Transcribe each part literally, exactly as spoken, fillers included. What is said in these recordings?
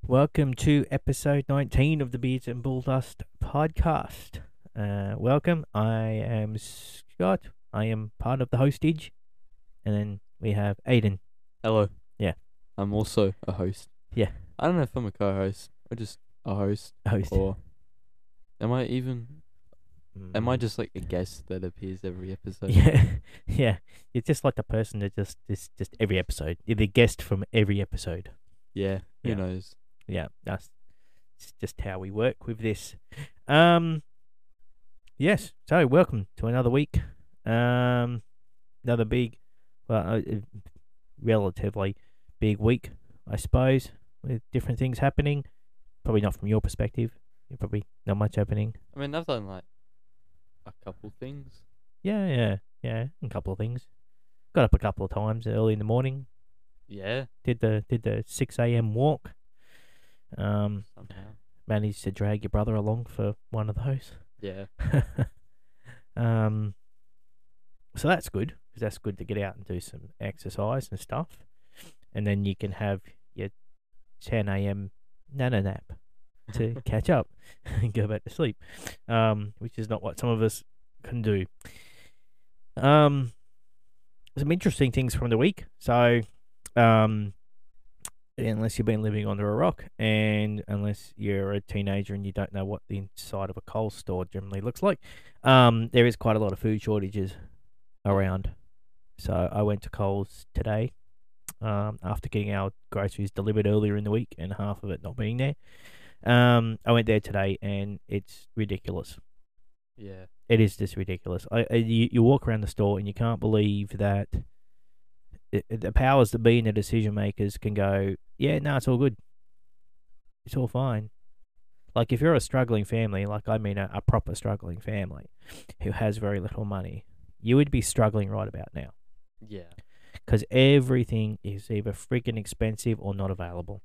Welcome to episode nineteen of the Beards and Bulldust podcast. Uh, welcome. I am Scott. I am part of the hostage. And then we have Aiden. Hello. Yeah. I'm also a host. Yeah. I don't know if I'm a co-host or just a host. Host. Or am I even? Am I Mm. just like a guest that appears every episode? Yeah. Yeah. It's just like the person that just is just every episode. You're the guest from every episode. Yeah. Who Yeah. knows? Yeah. That's it's just how we work with this. Um. Yes. So welcome to another week. Um. Another big, well, uh, relatively big week, I suppose, with different things happening. Probably not from your perspective. Probably not much happening. I mean, I've done like a couple things. Yeah, yeah, yeah. A couple of things. Got up a couple of times early in the morning. Yeah. Did the did the six a m walk. Um, Somehow. managed to drag your brother along for one of those. Yeah. um, so that's good because that's good to get out and do some exercise and stuff, and then you can have your ten a m nana nap to catch up and go back to sleep, um, which is not what some of us can do. Um, some interesting things from the week. So, um, unless you've been living under a rock, and unless you're a teenager and you don't know what the inside of a Coles store generally looks like, um, there is quite a lot of food shortages around. So I went to Coles today, um, after getting our groceries delivered earlier in the week and half of it not being there. Um, I went there today and it's ridiculous. Yeah. It is just ridiculous. I, I you, you walk around the store and you can't believe that it, the powers that be and the decision makers can go, yeah, no, it's all good. It's all fine. Like if you're a struggling family, like I mean a, a proper struggling family who has very little money, you would be struggling right about now. Yeah. Because everything is either freaking expensive or not available.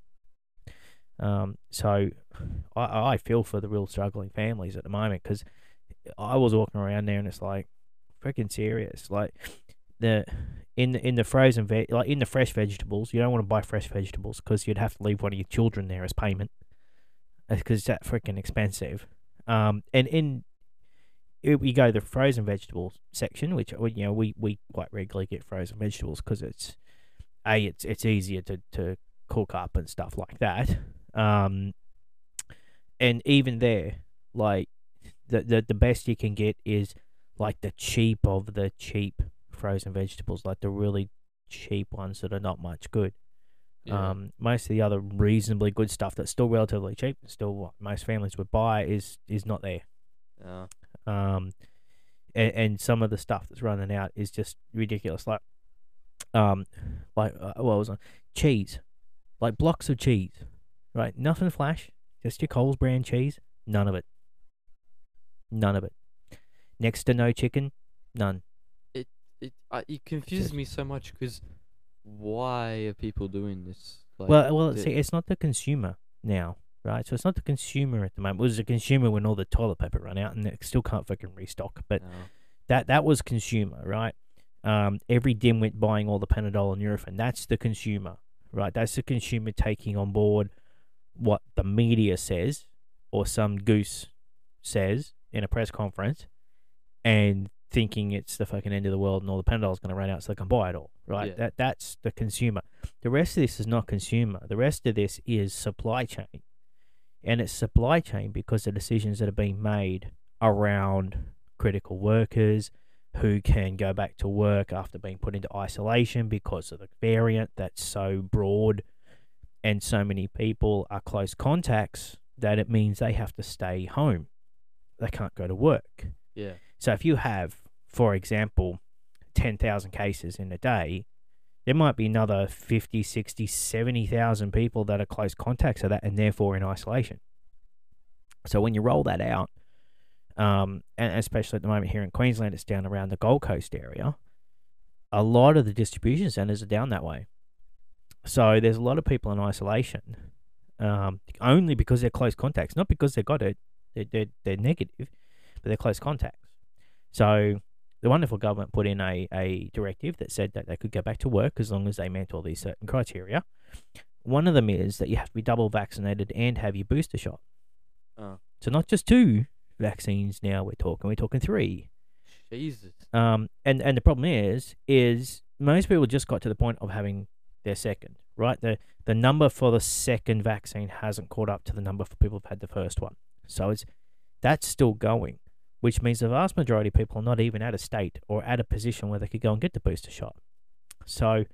Um, so I, I feel for the real struggling families at the moment because I was walking around there and it's like freaking serious. Like the in the, in the frozen veg, like in the fresh vegetables, you don't want to buy fresh vegetables because you'd have to leave one of your children there as payment because it's that freaking expensive. Um, and in we go to the frozen vegetables section, which you know we, we quite regularly get frozen vegetables because it's a it's it's easier to, to cook up and stuff like that. Um, and even there, like the, the the best you can get is like the cheap of the cheap frozen vegetables, like the really cheap ones that are not much good. Yeah. Um, most of the other reasonably good stuff that's still relatively cheap, still what most families would buy, is is not there. Yeah. Um, and, and some of the stuff that's running out is just ridiculous. Like, um, like uh, what was on cheese, like blocks of cheese, right? Nothing flash, just your Coles brand cheese. None of it. None of it. Next to no chicken, none. It it uh, it confuses me so much because why are people doing this? Like, well, well, the- see, it's not the consumer now, right? So it's not the consumer at the moment. It was the consumer when all the toilet paper ran out, and they still can't fucking restock. But no. that that was consumer, right? Um, every dimwit buying all the Panadol and Nurofen. That's the consumer, right? That's the consumer taking on board what the media says or some goose says in a press conference, and thinking it's the fucking end of the world and all the Panadol's going to run out so they can buy it all, right? Yeah. That that's the consumer. The rest of this is not consumer. The rest of this is supply chain, and it's supply chain because the decisions that are being made around critical workers who can go back to work after being put into isolation because of the variant that's so broad and so many people are close contacts that it means they have to stay home. They can't go to work. Yeah. So if you have, for example, ten thousand cases in a day, there might be another fifty, sixty, seventy thousand people that are close contacts of that and therefore in isolation. So when you roll that out, um, and especially at the moment here in Queensland, it's down around the Gold Coast area, a lot of the distribution centres are down that way. So there's a lot of people in isolation, um, only because they're close contacts, not because they've got it, they're, they're, they're negative, but they're close contacts. So the wonderful government put in a, a directive that said that they could go back to work as long as they met all these certain criteria, one of them is that you have to be double vaccinated and have your booster shot. Oh, So not just two vaccines now we're talking, we're talking three. Jesus. Um, and, and the problem is, is most people just got to the point of having their second, right? The the number for the second vaccine hasn't caught up to the number for people who've had the first one. So it's that's still going, which means the vast majority of people are not even at a state or at a position where they could go and get the booster shot. So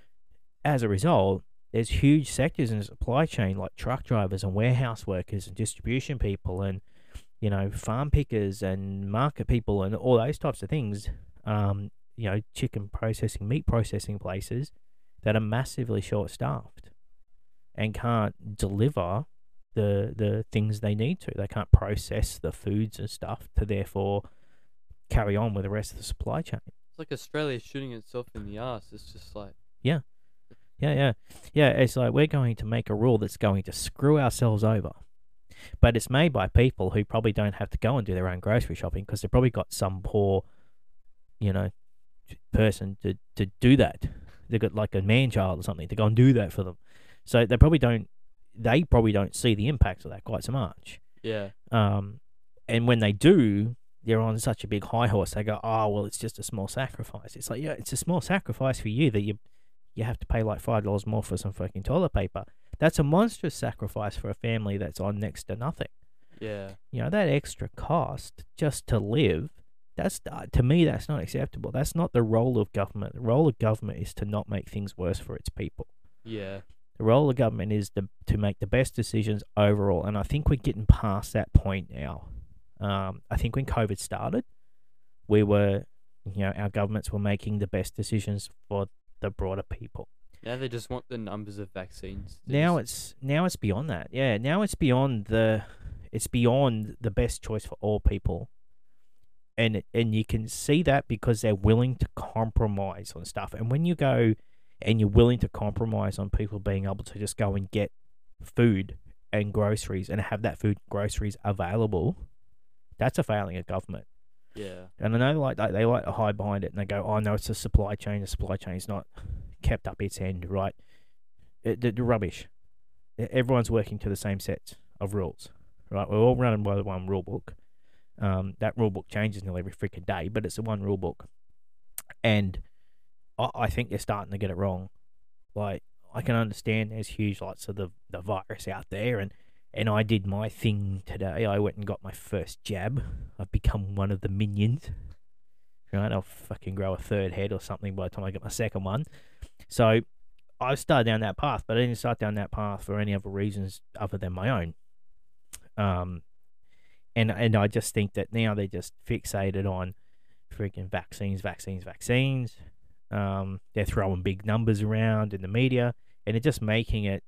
as a result, there's huge sectors in the supply chain like truck drivers and warehouse workers and distribution people and, you know, farm pickers and market people and all those types of things, um, you know, chicken processing, meat processing places that are massively short-staffed and can't deliver the the things they need to. They can't process the foods and stuff to therefore carry on with the rest of the supply chain. It's like Australia shooting itself in the ass. It's just like, Yeah. Yeah, yeah. Yeah, it's like we're going to make a rule that's going to screw ourselves over. But it's made by people who probably don't have to go and do their own grocery shopping because they've probably got some poor, you know, person to, to do that. They've got like a man-child or something to go and do that for them. So they probably don't, they probably don't see the impacts of that quite so much. yeah, Um, and when they do, they're on such a big high horse. They go, oh, well, it's just a small sacrifice. It's like, yeah, it's a small sacrifice for you that you you have to pay like five dollars more for some fucking toilet paper. That's a monstrous sacrifice for a family that's on next to nothing. yeah, You know, that extra cost just to live, that's uh, to me, that's not acceptable. That's not the role of government. The role of government is to not make things worse for its people. yeah, The role of government is to, to make the best decisions overall. And I think we're getting past that point now. Um, I think when COVID started, we were, you know, our governments were making the best decisions for the broader people. Now they just want the numbers of vaccines. They Now just- it's now it's beyond that. Yeah, now it's beyond the it's beyond the best choice for all people. And it, and you can see that because they're willing to compromise on stuff. And when you go and you're willing to compromise on people being able to just go and get food and groceries and have that food and groceries available, that's a failing of government. yeah, And I know like they, they like to hide behind it and they go, oh no, it's a supply chain. The supply chain's not kept up its end, right? It, the, the rubbish. E- Everyone's working to the same sets of rules, right? We're all running by the one rule book. Um, that rule book changes nearly every freaking day, but it's the one rule book. And I, I think they're starting to get it wrong. Like, I can understand there's huge lots of the, the virus out there and And I did my thing today. I went and got my first jab. I've become one of the minions. Right? I'll fucking grow a third head or something by the time I get my second one. So I started down that path, but I didn't start down that path for any other reasons other than my own. Um, and and I just think that now they're just fixated on freaking vaccines, vaccines, vaccines. Um, they're throwing big numbers around in the media, and they're just making it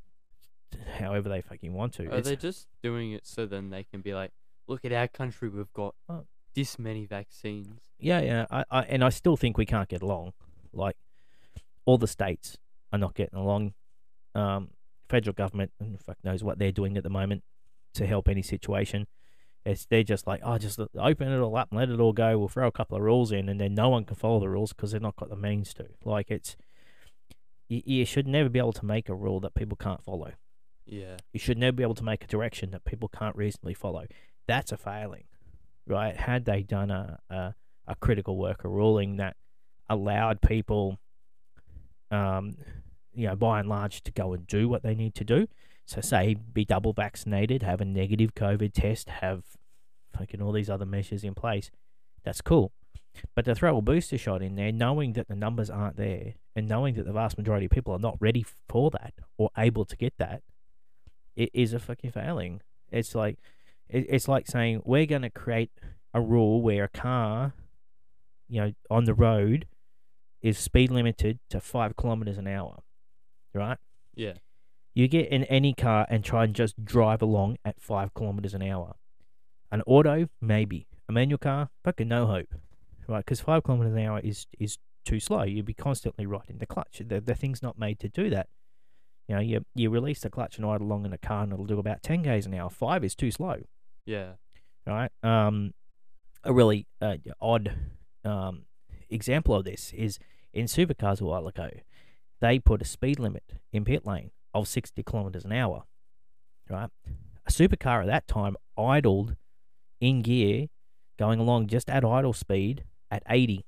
however they fucking want to. Are It's- they just doing it so then they can be like, look at our country, we've got Oh. this many vaccines. Yeah, yeah. I, I and I still think we can't get along. Like all the states are not getting along. Um, federal government, and fuck knows what they're doing at the moment to help any situation. It's they're just like, oh, just open it all up and let it all go. We'll throw a couple of rules in, and then no one can follow the rules because they've not got the means to. Like it's, you, you should never be able to make a rule that people can't follow. Yeah, You should never be able to make a direction that people can't reasonably follow. That's a failing, right? Had they done a, a, a critical worker ruling that allowed people, um, you know, by and large, to go and do what they need to do. So, say, be double vaccinated, have a negative COVID test, have fucking all these other measures in place. That's cool. But to throw a booster shot in there, knowing that the numbers aren't there, and knowing that the vast majority of people are not ready for that or able to get that, it is a fucking failing. It's like it, it's like saying we're going to create a rule where a car, you know, on the road is speed limited to five kilometers an hour, right? yeah, You get in any car and try and just drive along at five kilometers an hour. An auto, maybe. A manual car, fucking no hope, right? Because five kilometers an hour is is too slow. You'd be constantly riding the clutch. The the thing's not made to do that. You know, you you release the clutch and ride along in a car, and it'll do about ten k's an hour. Five is too slow, yeah, right? Um, a really uh, odd um example of this is in supercars a while ago. They put a speed limit in pit lane of sixty kilometers an hour, right? A supercar at that time idled in gear, going along just at idle speed at eighty.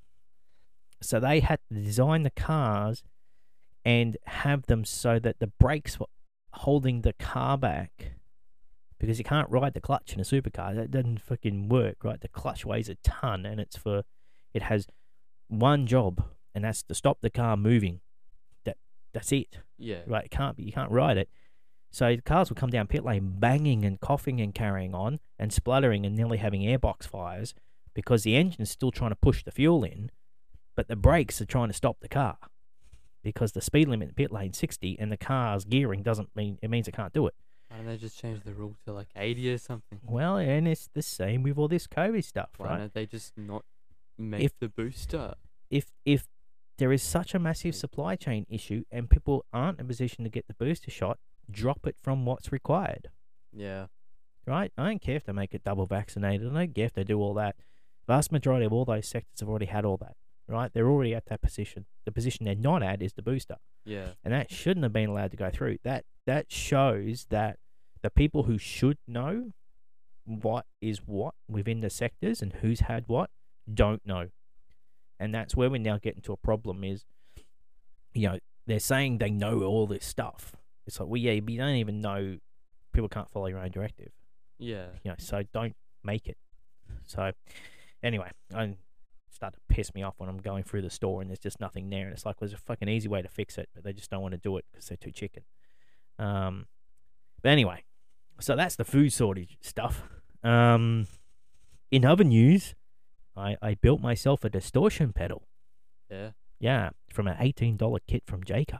So they had to design the cars and have them so that the brakes were holding the car back, because you can't ride the clutch in a supercar. That doesn't fucking work, right? The clutch weighs a ton, and it's for, it has one job, and that's to stop the car moving. That that's it, Yeah. right? It can't be, you can't ride it. So the cars would come down pit lane banging and coughing and carrying on and spluttering and nearly having airbox fires, because the engine's still trying to push the fuel in, but the brakes are trying to stop the car, because the speed limit in pit lane sixty, and the car's gearing doesn't mean, it means it can't do it. Why don't they just change the rule to like eighty or something? Well, and it's the same with all this COVID stuff, Why right? don't they just not make If- the booster? If if there is such a massive supply chain issue and people aren't in a position to get the booster shot, drop it from what's required, Yeah. right? I don't care if they make it double vaccinated. I don't care if they do all that. Vast majority of all those sectors have already had all that, right? They're already at that position. The position they're not at is the booster. Yeah. And that shouldn't have been allowed to go through. That that shows that the people who should know what is what within the sectors and who's had what don't know. And that's where we now get into a problem is, you know, they're saying they know all this stuff. It's like, well, yeah, but you don't even know, people can't follow your own directive. Yeah. You know, so don't make it. So anyway, I start to piss me off when I'm going through the store and there's just nothing there, and it's like, well, there's a fucking easy way to fix it, but they just don't want to do it because they're too chicken. Um, but anyway, so that's the food shortage stuff. Um, in other news, I, I built myself a distortion pedal. Yeah. Yeah, from an eighteen dollar kit from Jaycar.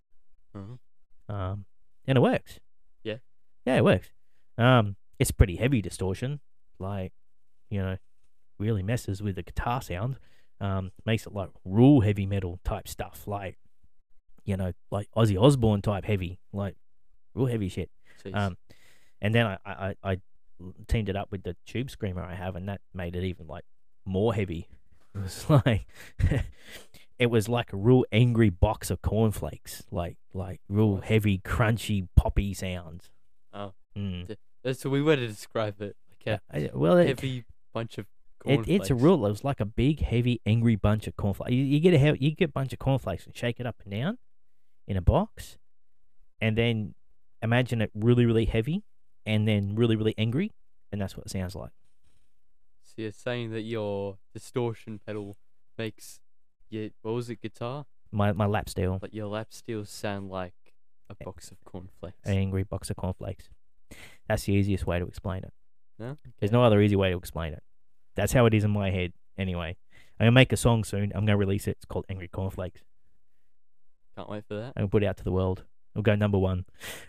Uh-huh. Um, and it works. Yeah. Yeah, it works. Um, it's pretty heavy distortion, like, you know, really messes with the guitar sound. Um, makes it like real heavy metal type stuff, like, you know, like Ozzy Osbourne type heavy, like real heavy shit. Jeez. Um, and then I, I, I teamed it up with the tube screamer I have, and that made it even like more heavy. It was like, it was like a real angry box of cornflakes, like like real heavy, crunchy, poppy sounds. Oh. Mm. That's the way to describe it. Like I- a well, it, heavy bunch of it, cornflakes. it's a real. It was like a big, heavy, angry bunch of cornflakes. You, you get a he- you get a bunch of cornflakes and shake it up and down in a box, and then imagine it really, really heavy, and then really, really angry, and that's what it sounds like. So you're saying that your distortion pedal makes your, what was it, guitar? My my lap steel, Like your lap steel sound like a Eh. box of cornflakes. an angry box of cornflakes. That's the easiest way to explain it. No? There's no other easy way to explain it. That's how it is in my head. Anyway, I'm gonna make a song soon. I'm gonna release it. It's called Angry Cornflakes. Can't wait for that. I'm gonna put it out to the world. It'll go number one.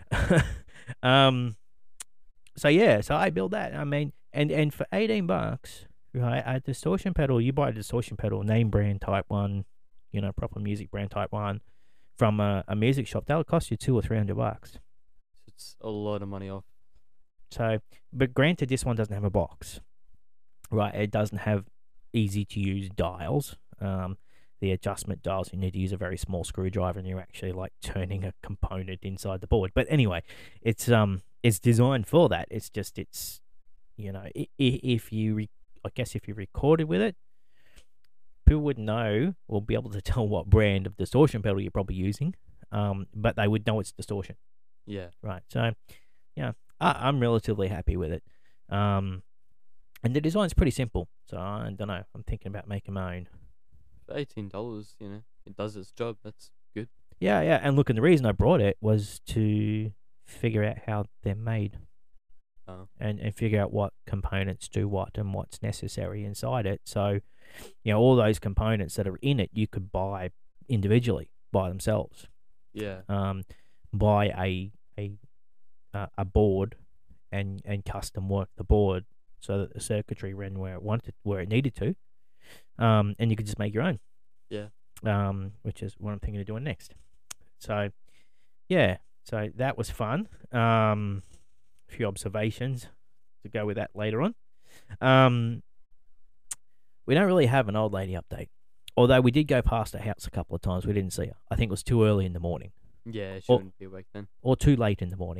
um. So yeah, so I built that. I mean, and and for eighteen bucks, right? A distortion pedal. You buy a distortion pedal, name brand type one, you know, proper music brand type one, from a, a music shop. That'll cost you two or three hundred bucks. So it's a lot of money off. So, but granted, this one doesn't have a box, right? It doesn't have easy to use dials. Um, the adjustment dials, you need to use a very small screwdriver, and you're actually like turning a component inside the board. But anyway, it's um, it's designed for that. It's just it's, you know, i- i- if you, re- I guess if you recorded with it, people would know or be able to tell what brand of distortion pedal you're probably using. Um, but they would know it's distortion. Yeah. Right. So, yeah, I, I'm relatively happy with it. Um, and the design's pretty simple. So I don't know. I'm thinking about making my own. For eighteen dollars, you know, it does its job. That's good. Yeah, yeah. And look, and the reason I brought it was to figure out how they're made Oh. and, and figure out what components do what and what's necessary inside it. So, you know, all those components that are in it, you could buy individually by themselves. Yeah. Um, buy a a uh, a board and and custom work the board so that the circuitry ran where it wanted, where it needed to. Um, and you could just make your own. Yeah. Um, which is what I'm thinking of doing next. So, yeah. So that was fun. Um, a few observations to go with that later on. Um, we don't really have an old lady update. Although we did go past her house a couple of times, we didn't see her. I think it was too early in the morning. Yeah, she Or- wouldn't be awake then. or too late in the morning.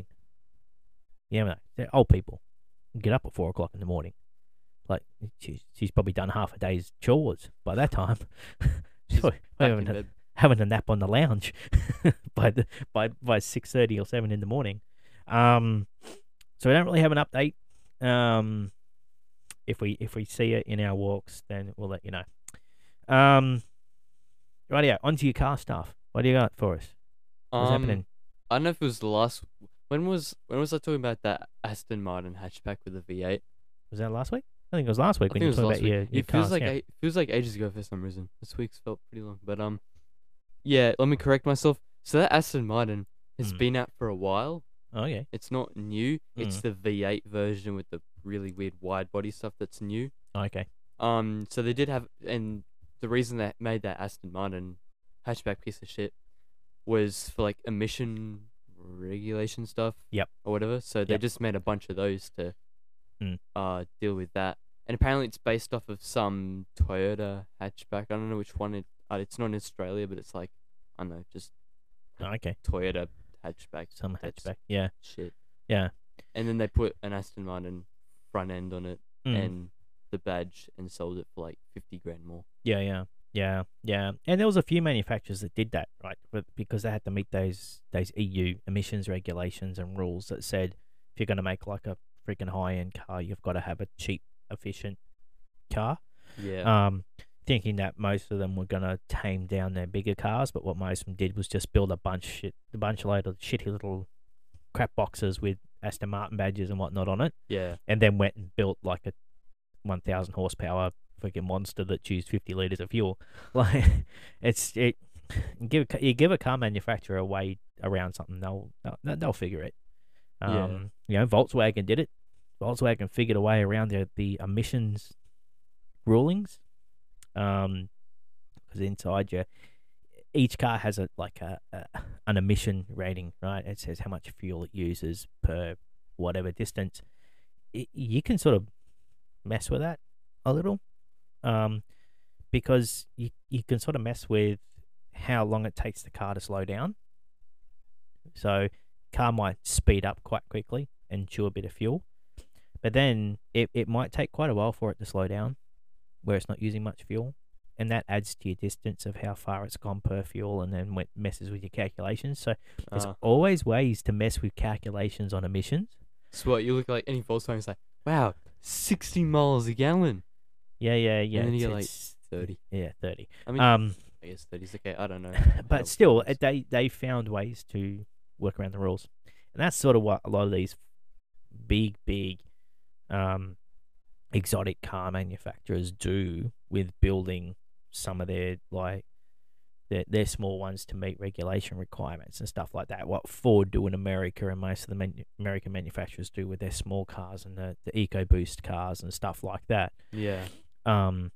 Yeah, no, they're old people. Get up at four o'clock in the morning. Like she's she's probably done half a day's chores by that time. She's Probably back having, in a, bed. having a nap on the lounge by the by by six thirty or seven in the morning. Um, so we don't really have an update. Um, if we if we see it in our walks, then we'll let you know. Um, rightio, onto your car stuff. What do you got for us? What's Um, happening? I don't know if it was the last. When was when was I talking about that Aston Martin hatchback with the V eight? Was that last week? I think it was last week I when think you it was talked last about week. your, your It feels cars. like yeah. a- feels like ages ago for some reason. This week's felt pretty long, but um, yeah. Let me correct myself. So that Aston Martin has Mm. been out for a while. Oh, okay. It's not new. It's Mm. the V eight version with the really weird wide body stuff that's new. Okay. Um, so they did have, and the reason that made that Aston Martin hatchback piece of shit was for like emission regulation stuff. Yep. Or whatever. So they Yep. just made a bunch of those to, Mm. uh, deal with that. And apparently it's based off of some Toyota hatchback. I don't know which one it. Uh, it's not in Australia, but it's like, I don't know, just Oh, okay. Toyota hatchback. Some that's hatchback. Yeah. Shit. Yeah. And then they put an Aston Martin front end on it Mm. and the badge and sold it for like fifty grand more. Yeah, yeah, yeah, yeah. And there was a few manufacturers that did that, right? But because they had to meet those those E U emissions regulations and rules that said if you're going to make like a freaking high end car, you've got to have a cheap, efficient car. Yeah. Um, thinking that most of them were going to tame down their bigger cars, but what most of them did was just build a bunch of shit, a bunch of load of shitty little crap boxes with Aston Martin badges and whatnot on it, Yeah. and then went and built like a one thousand horsepower freaking monster that used fifty liters of fuel. Like, it's it. You give a, you give a car manufacturer a way around something, they'll they'll, they'll figure it. Yeah. Um, you know, Volkswagen did it. Volkswagen figured a way around the the emissions rulings. Um, because inside you, each car has a like a, a an emission rating, right? It says how much fuel it uses per whatever distance. It, you can sort of mess with that a little, um, because you you can sort of mess with how long it takes the car to slow down. So, car might speed up quite quickly and chew a bit of fuel, but then it it might take quite a while for it to slow down, where it's not using much fuel, and that adds to your distance of how far it's gone per fuel, and then what messes with your calculations. So, there's Uh, always ways to mess with calculations on emissions. so what, you look like any Volkswagen's like, wow, sixty miles a gallon. Yeah, yeah, yeah. And then you it's- get like it's- thirty. yeah, thirty. I mean, Um, I guess thirty's okay. I don't know. but how still, it uh, they they found ways to work around the rules, and that's sort of what a lot of these big, big, um, exotic car manufacturers do with building some of their like their their small ones to meet regulation requirements and stuff like that. What Ford do in America and most of the man- American manufacturers do with their small cars and the the EcoBoost cars and stuff like that. Yeah. Um,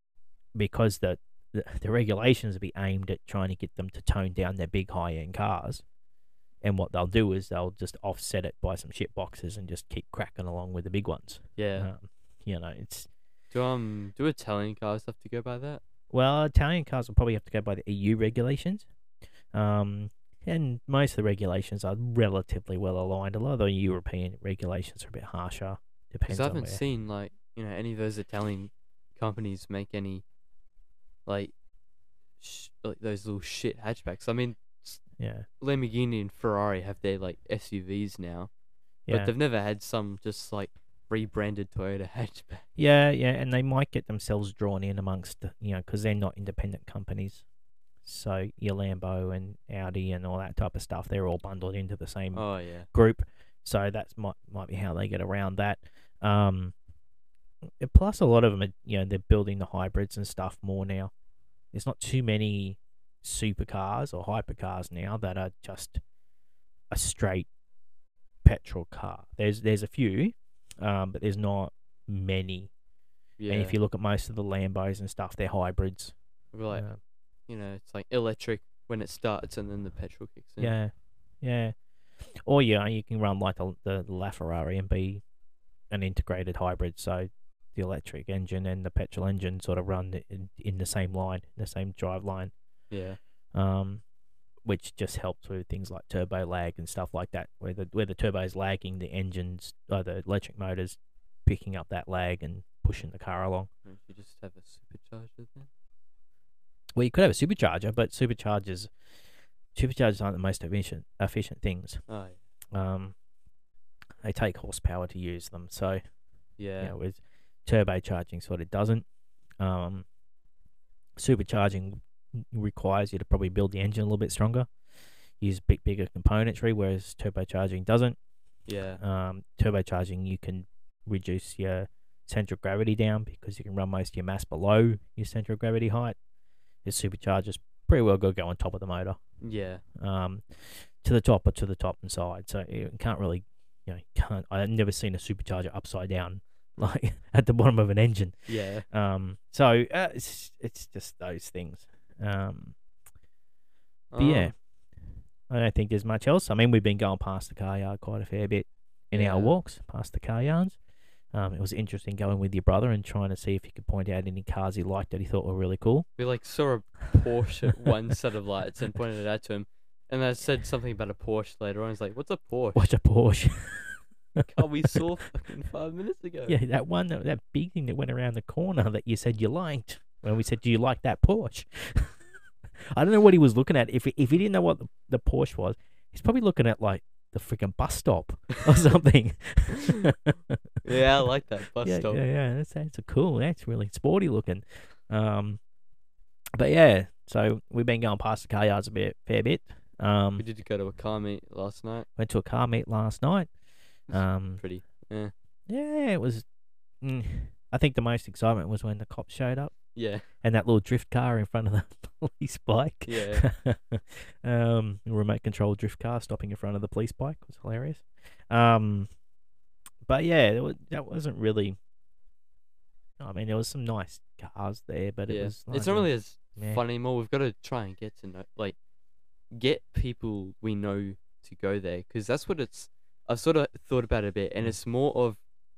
because the, the the regulations will be aimed at trying to get them to tone down their big high end cars, and what they'll do is they'll just offset it by some shit boxes and just keep cracking along with the big ones. Yeah. Um, you know, it's Do um do Italian cars have to go by that? well, Italian cars will probably have to go by the E U regulations, um, and most of the regulations are relatively well aligned. A lot of the European regulations are a bit harsher. Depends Because I on haven't where. seen like you know any of those Italian companies make any like sh- like those little shit hatchbacks. I mean, Yeah, Lamborghini and Ferrari have their like S U Vs now, yeah. but they've never had some just like rebranded Toyota hatchback. Yeah, yeah, and they might get themselves drawn in amongst, the- you know, because they're not independent companies. So your Lambo and Audi and all that type of stuff, they're all bundled into the same Oh yeah. group. So that's might might be how they get around that. Um, uh, plus a lot of them, are, you know, they're building the hybrids and stuff more now. There's not too many supercars or hypercars now that are just a straight petrol car. There's there's a few, um, but there's not many. Yeah. And if you look at most of the Lambos and stuff, they're hybrids. We're like Uh, you know it's like electric when it starts and then the petrol kicks in. yeah, yeah. Or yeah, you can run like the the LaFerrari and be an integrated hybrid. So the electric engine and the petrol engine sort of run in, in the same line, the same drive line. Yeah. Um, which just helps with things like turbo lag and stuff like that, where the where the turbo is lagging, the engines, uh, the electric motors picking up that lag and pushing the car along. Don't you just have a supercharger then? Well, you could have a supercharger, but superchargers superchargers aren't the most efficient efficient things. Oh yeah. Um, they take horsepower to use them, so Yeah. you know, with turbocharging sort of doesn't. Um, supercharging requires you to probably build the engine a little bit stronger, use big bigger componentry, whereas turbocharging doesn't. Yeah. Um, turbocharging, you can reduce your center of gravity down because you can run most of your mass below your center of gravity height. Your superchargers pretty well go go on top of the motor, Yeah. um, to the top or to the top and side. So you can't really, you know, can't. I've never seen a supercharger upside down, like at the bottom of an engine. Yeah. Um, so uh, it's it's just those things. Um, but yeah, Oh, I don't think there's much else. I mean, we've been going past the car yard quite a fair bit in Yeah. our walks past the car yards. Um, it was interesting going with your brother and trying to see if he could point out any cars he liked that he thought were really cool. we like saw a Porsche at one set of lights and pointed it out to him, and I said something about a Porsche later on. He's like, "What's a Porsche?" Watch a Porsche. Car we saw fucking five minutes ago. Yeah, that one, that, that big thing that went around the corner that you said you liked. When we said, "Do you like that Porsche?" I don't know what he was looking at. If he, if he didn't know what the, the Porsche was, he's probably looking at like the freaking bus stop or something. Yeah, I like that bus yeah, stop. yeah, yeah. That's that's a cool. That's really sporty looking. Um, but yeah, so we've been going past the car yards a bit, fair bit. Um, We did go to a car meet last night. went to a car meet last night. Um, Pretty. Yeah. yeah, it was. Mm, I think the most excitement was when the cops showed up Yeah. and that little drift car in front of the police bike. Yeah. um, a remote control drift car stopping in front of the police bike was hilarious. Um, but yeah, it was, that wasn't really. I mean, there was some nice cars there, but it Yeah. was. It's like not a- really as meh. fun anymore. We've got to try and get to know, like, get people we know to go there, because that's what it's. I've sort of thought about it a bit, and Mm. it's more of,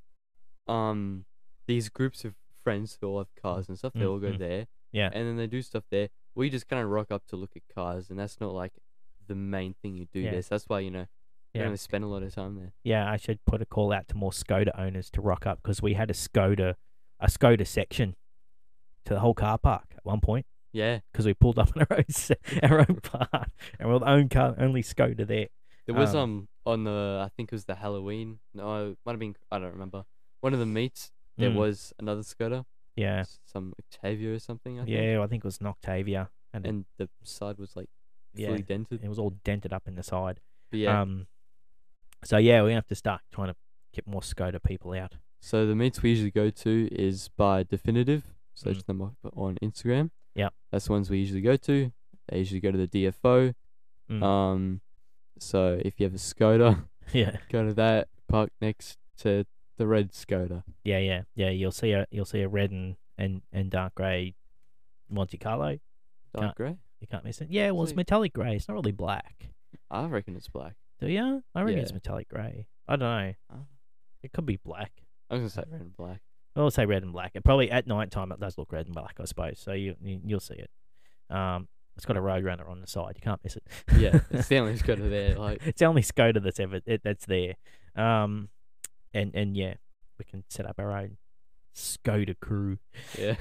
um, these groups of friends who all have cars and stuff. They Mm, all go mm. there, Yeah, and then they do stuff there. We just kind of rock up to look at cars, and that's not like the main thing you do Yeah. there. So that's why you know you yeah, don't really spend a lot of time there. yeah. I should put a call out to more Skoda owners to rock up because we had a Skoda, a Skoda section to the whole car park at one point. Yeah, Because we pulled up on our own se- our own part, and we're the own car, only Skoda there. there was Um, um on the I think it was the Halloween. No, it might have been I don't remember. One of the meets there Mm. was another Skoda, Yeah, s- some Octavia or something. I think. yeah. I think it was an Octavia, and, it- And the side was like yeah, fully dented. it was all dented up in the side. But yeah. Um, so yeah, we have to start trying to get more Skoda people out. So the meets we usually go to is by Definitive. Search Mm. them up on Instagram. Yep. That's the ones we usually go to. They usually go to the D F O. Mm. Um, so if you have a Skoda, yeah, go to that park next to the red Skoda. yeah, yeah, yeah. You'll see a you'll see a red and and, and dark grey Monte Carlo. Dark Can't- grey. You can't miss it. Yeah, well, it's See. metallic grey. It's not really black. I reckon it's black. Do you? I reckon it's Yeah. metallic grey. I don't know. Oh. It could be black. I was gonna say red and black. I'll say red and black. It probably at night time it does look red and black, I suppose. So you, you you'll see it. Um, it's got a road runner on the side. You can't miss it. Yeah, it's the only Skoda there. Like, It's the only Skoda that's ever it, that's there. Um, and and yeah, we can set up our own Skoda crew. yeah,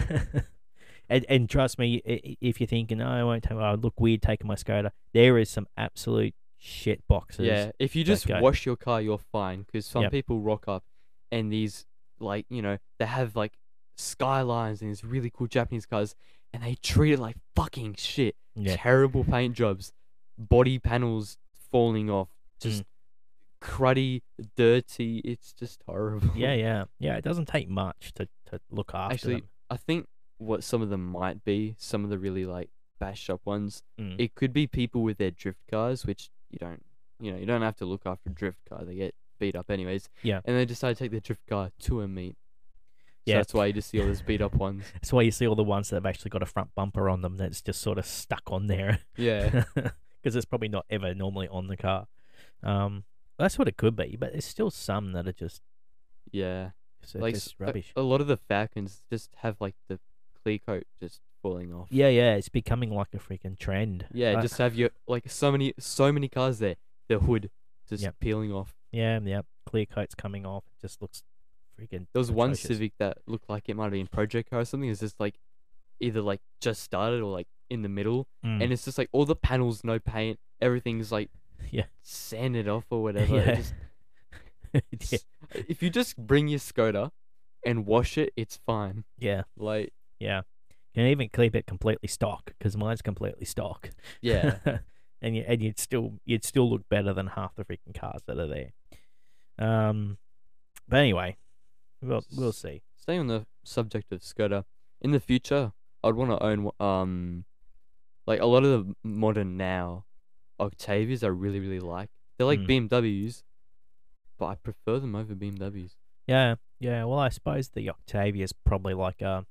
and and trust me, i- i- if you're thinking, oh, I won't take, I look weird taking my Skoda, there is some absolute shit boxes. yeah. If you that just go- wash your car, you're fine. Because some Yep. people rock up, and these like you know they have like skylines and these really cool Japanese cars, and they treat it like fucking shit. Yeah. Terrible paint jobs, body panels falling off, just Mm. cruddy, dirty. It's just horrible. Yeah, yeah, yeah. It doesn't take much to, to look after Actually, them. I think what some of them might be, some of the really like bashed up ones, Mm. it could be people with their drift cars, which you don't, you know, you don't have to look after a drift car. They get beat up anyways. Yeah. And they decide to take their drift car to a meet. So Yeah. that's why you just see all those beat up ones. That's why you see all the ones that have actually got a front bumper on them that's just sort of stuck on there. Yeah. Because it's probably not ever normally on the car. Um, that's what it could be, but there's still some that are just, Yeah. just, Like just s- a- rubbish. A, lot of the Falcons just have like the clear coat just falling off. Yeah, yeah, it's becoming like a freaking trend. Yeah, I- just have your like so many so many cars there, the hood just Yep. peeling off. yeah, yeah. Clear coat's coming off. It just looks freaking. There was one atrocious. Civic that looked like it might have been Project Car or something. It's just like either like just started or like in the middle, Mm. and it's just like all the panels, no paint, everything's like Yeah. sanded off or whatever. It Yeah. just- yeah, if you just bring your Skoda and wash it, it's fine. yeah, Like yeah. You can even keep it completely stock because mine's completely stock. yeah, and you and you'd still you'd still look better than half the freaking cars that are there. Um, but anyway, we'll we'll see. staying on the subject of Skoda, in the future, I'd want to own one- um, like a lot of the modern now Octavias I really really like. They're like Mm. B M Ws, but I prefer them over B M Ws. Yeah, yeah. Well, I suppose the Octavia is probably like a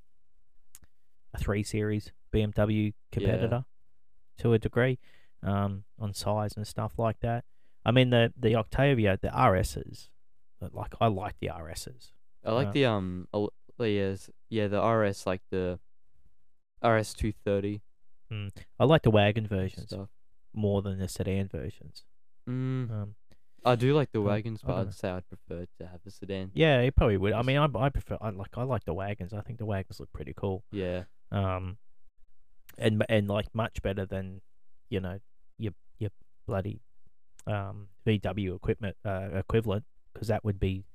a three series B M W competitor to a degree, um, on size and stuff like that. I mean the the Octavia, the R S's, uh, like I like the R S's. I like Uh, the um, al- the yes, yeah, the R S like the R S two thirty I like the wagon versions stuff. more than the sedan versions. Mm, Um, I do like the I- wagons, I but dunno. I'd say I'd prefer to have the sedan. yeah, it probably would. I mean, I I prefer I like I like the wagons. I think the wagons look pretty cool. Yeah, Um, and m- and like much better than, you know, your your bloody um V W equipment uh, equivalent, because that would be.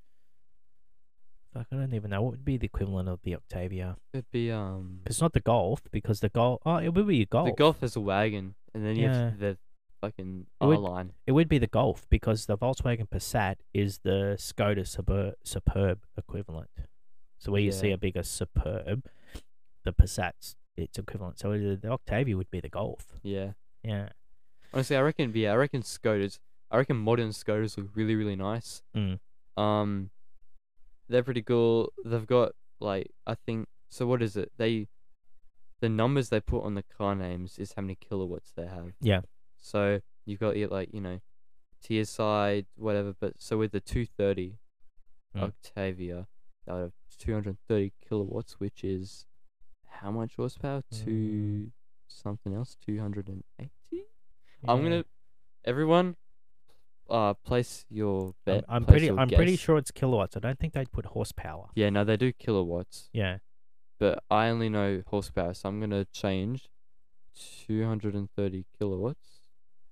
Fuck, I don't even know what would be the equivalent of the Octavia. it'd be um. It's not the Golf, because the Golf. Oh, it would be a Golf. The Golf has a wagon, and then you Yeah. have the fucking It R would- line. It would be the Golf, because the Volkswagen Passat is the Skoda Superb, Superb equivalent. So where you see Yeah. a bigger Superb, the Passat's its equivalent. So the the Octavia would be the Golf. Yeah. Yeah. Honestly, I reckon. Yeah, I reckon Skodas. I reckon modern Skodas look really, really nice. Mm. Um, they're pretty cool. They've got like I think. So what is it? They, the numbers they put on the car names is how many kilowatts they have. Yeah. So you've got it like you know, T S I whatever. But so with the two thirty Mm. Octavia, they have two hundred thirty kilowatts, which is how much horsepower? Mm. To something else, two hundred eighty. I'm Yeah. gonna everyone uh place your I'm, bet. I'm place pretty. your I'm pretty guess. sure it's kilowatts. I don't think they'd put horsepower. Yeah, no, they do kilowatts, Yeah. but I only know horsepower, so I'm gonna change two hundred thirty kilowatts.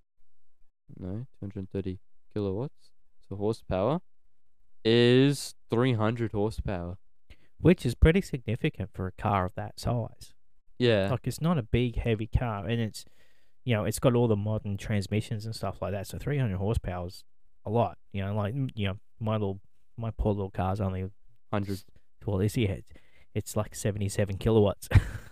No, two hundred thirty kilowatts to horsepower is three hundred horsepower. Which is pretty significant for a car of that size. Yeah, Like, it's not a big, heavy car, and it's, you know, it's got all the modern transmissions and stuff like that. So three hundred horsepower is a lot. You know, like, mm, you know, my little, my poor little car's only, one hundred. well, this year it's, it's like seventy-seven kilowatts.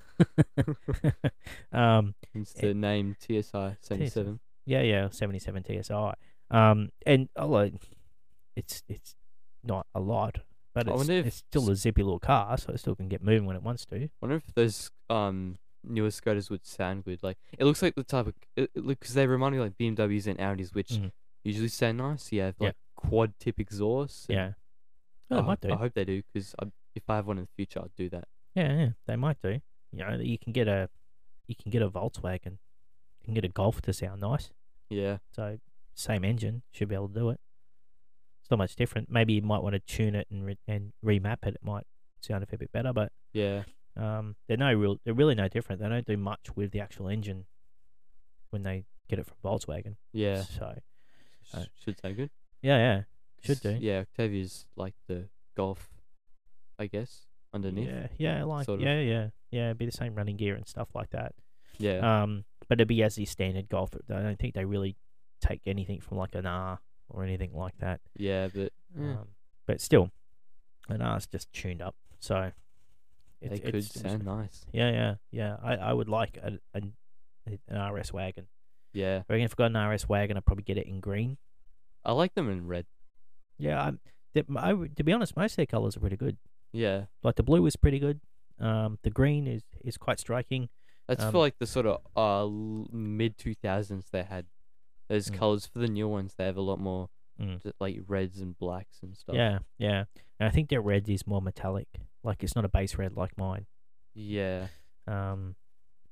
um, It's the name T S I seventy-seven. yeah, yeah, seventy-seven T S I. Um, and oh, like, it's it's not a lot, but I it's, wonder if it's still a zippy little car, so it still can get moving when it wants to. Wonder if those um newer Skodas would sound good. Like it looks like the type of it, it look because they remind me like B M Ws and Audis, which Mhm. usually sound nice. You have Yeah. like quad tip exhaust. and Yeah. Oh, I, they might hope, do. I hope they do because if I have one in the future, I'll do that. Yeah, yeah, they might do. You know, you can get a, you can get a Volkswagen, you can get a Golf to sound nice. Yeah, So same engine, should be able to do it. It's not much different. Maybe you might want to tune it and re- and remap it. It might sound a fair bit better, but yeah, um, they're no real. They're really no different. They don't do much with the actual engine when they get it from Volkswagen. yeah. So Sh- uh, should sound good. yeah, yeah, should do. S- Yeah, Octavia's like the Golf, I guess, underneath. Yeah, yeah, like sort of. yeah, yeah, yeah. It'd be the same running gear and stuff like that. Yeah, Um, but it'd be as the standard Golf. I don't think they really take anything from like an R or anything like that. yeah, but eh, Um, but still, an R's just tuned up, so they it's, could it's, it's- sound nice. yeah, yeah, yeah. I, I would like a, an an R S wagon. Yeah, I reckon if I got an R S wagon, I'd probably get it in green. I like them in red. Yeah, I'm, th- I would- to be honest, most of their colours are pretty good. Yeah, Like the blue is pretty good. Um, the green is, is quite striking. that's Um, for like the sort of uh mid two thousands they had those Mm. colors. For the new ones, they have a lot more Mm. th- like reds and blacks and stuff. Yeah, yeah. And I think their red is more metallic. Like it's not a base red like mine. Yeah. Um,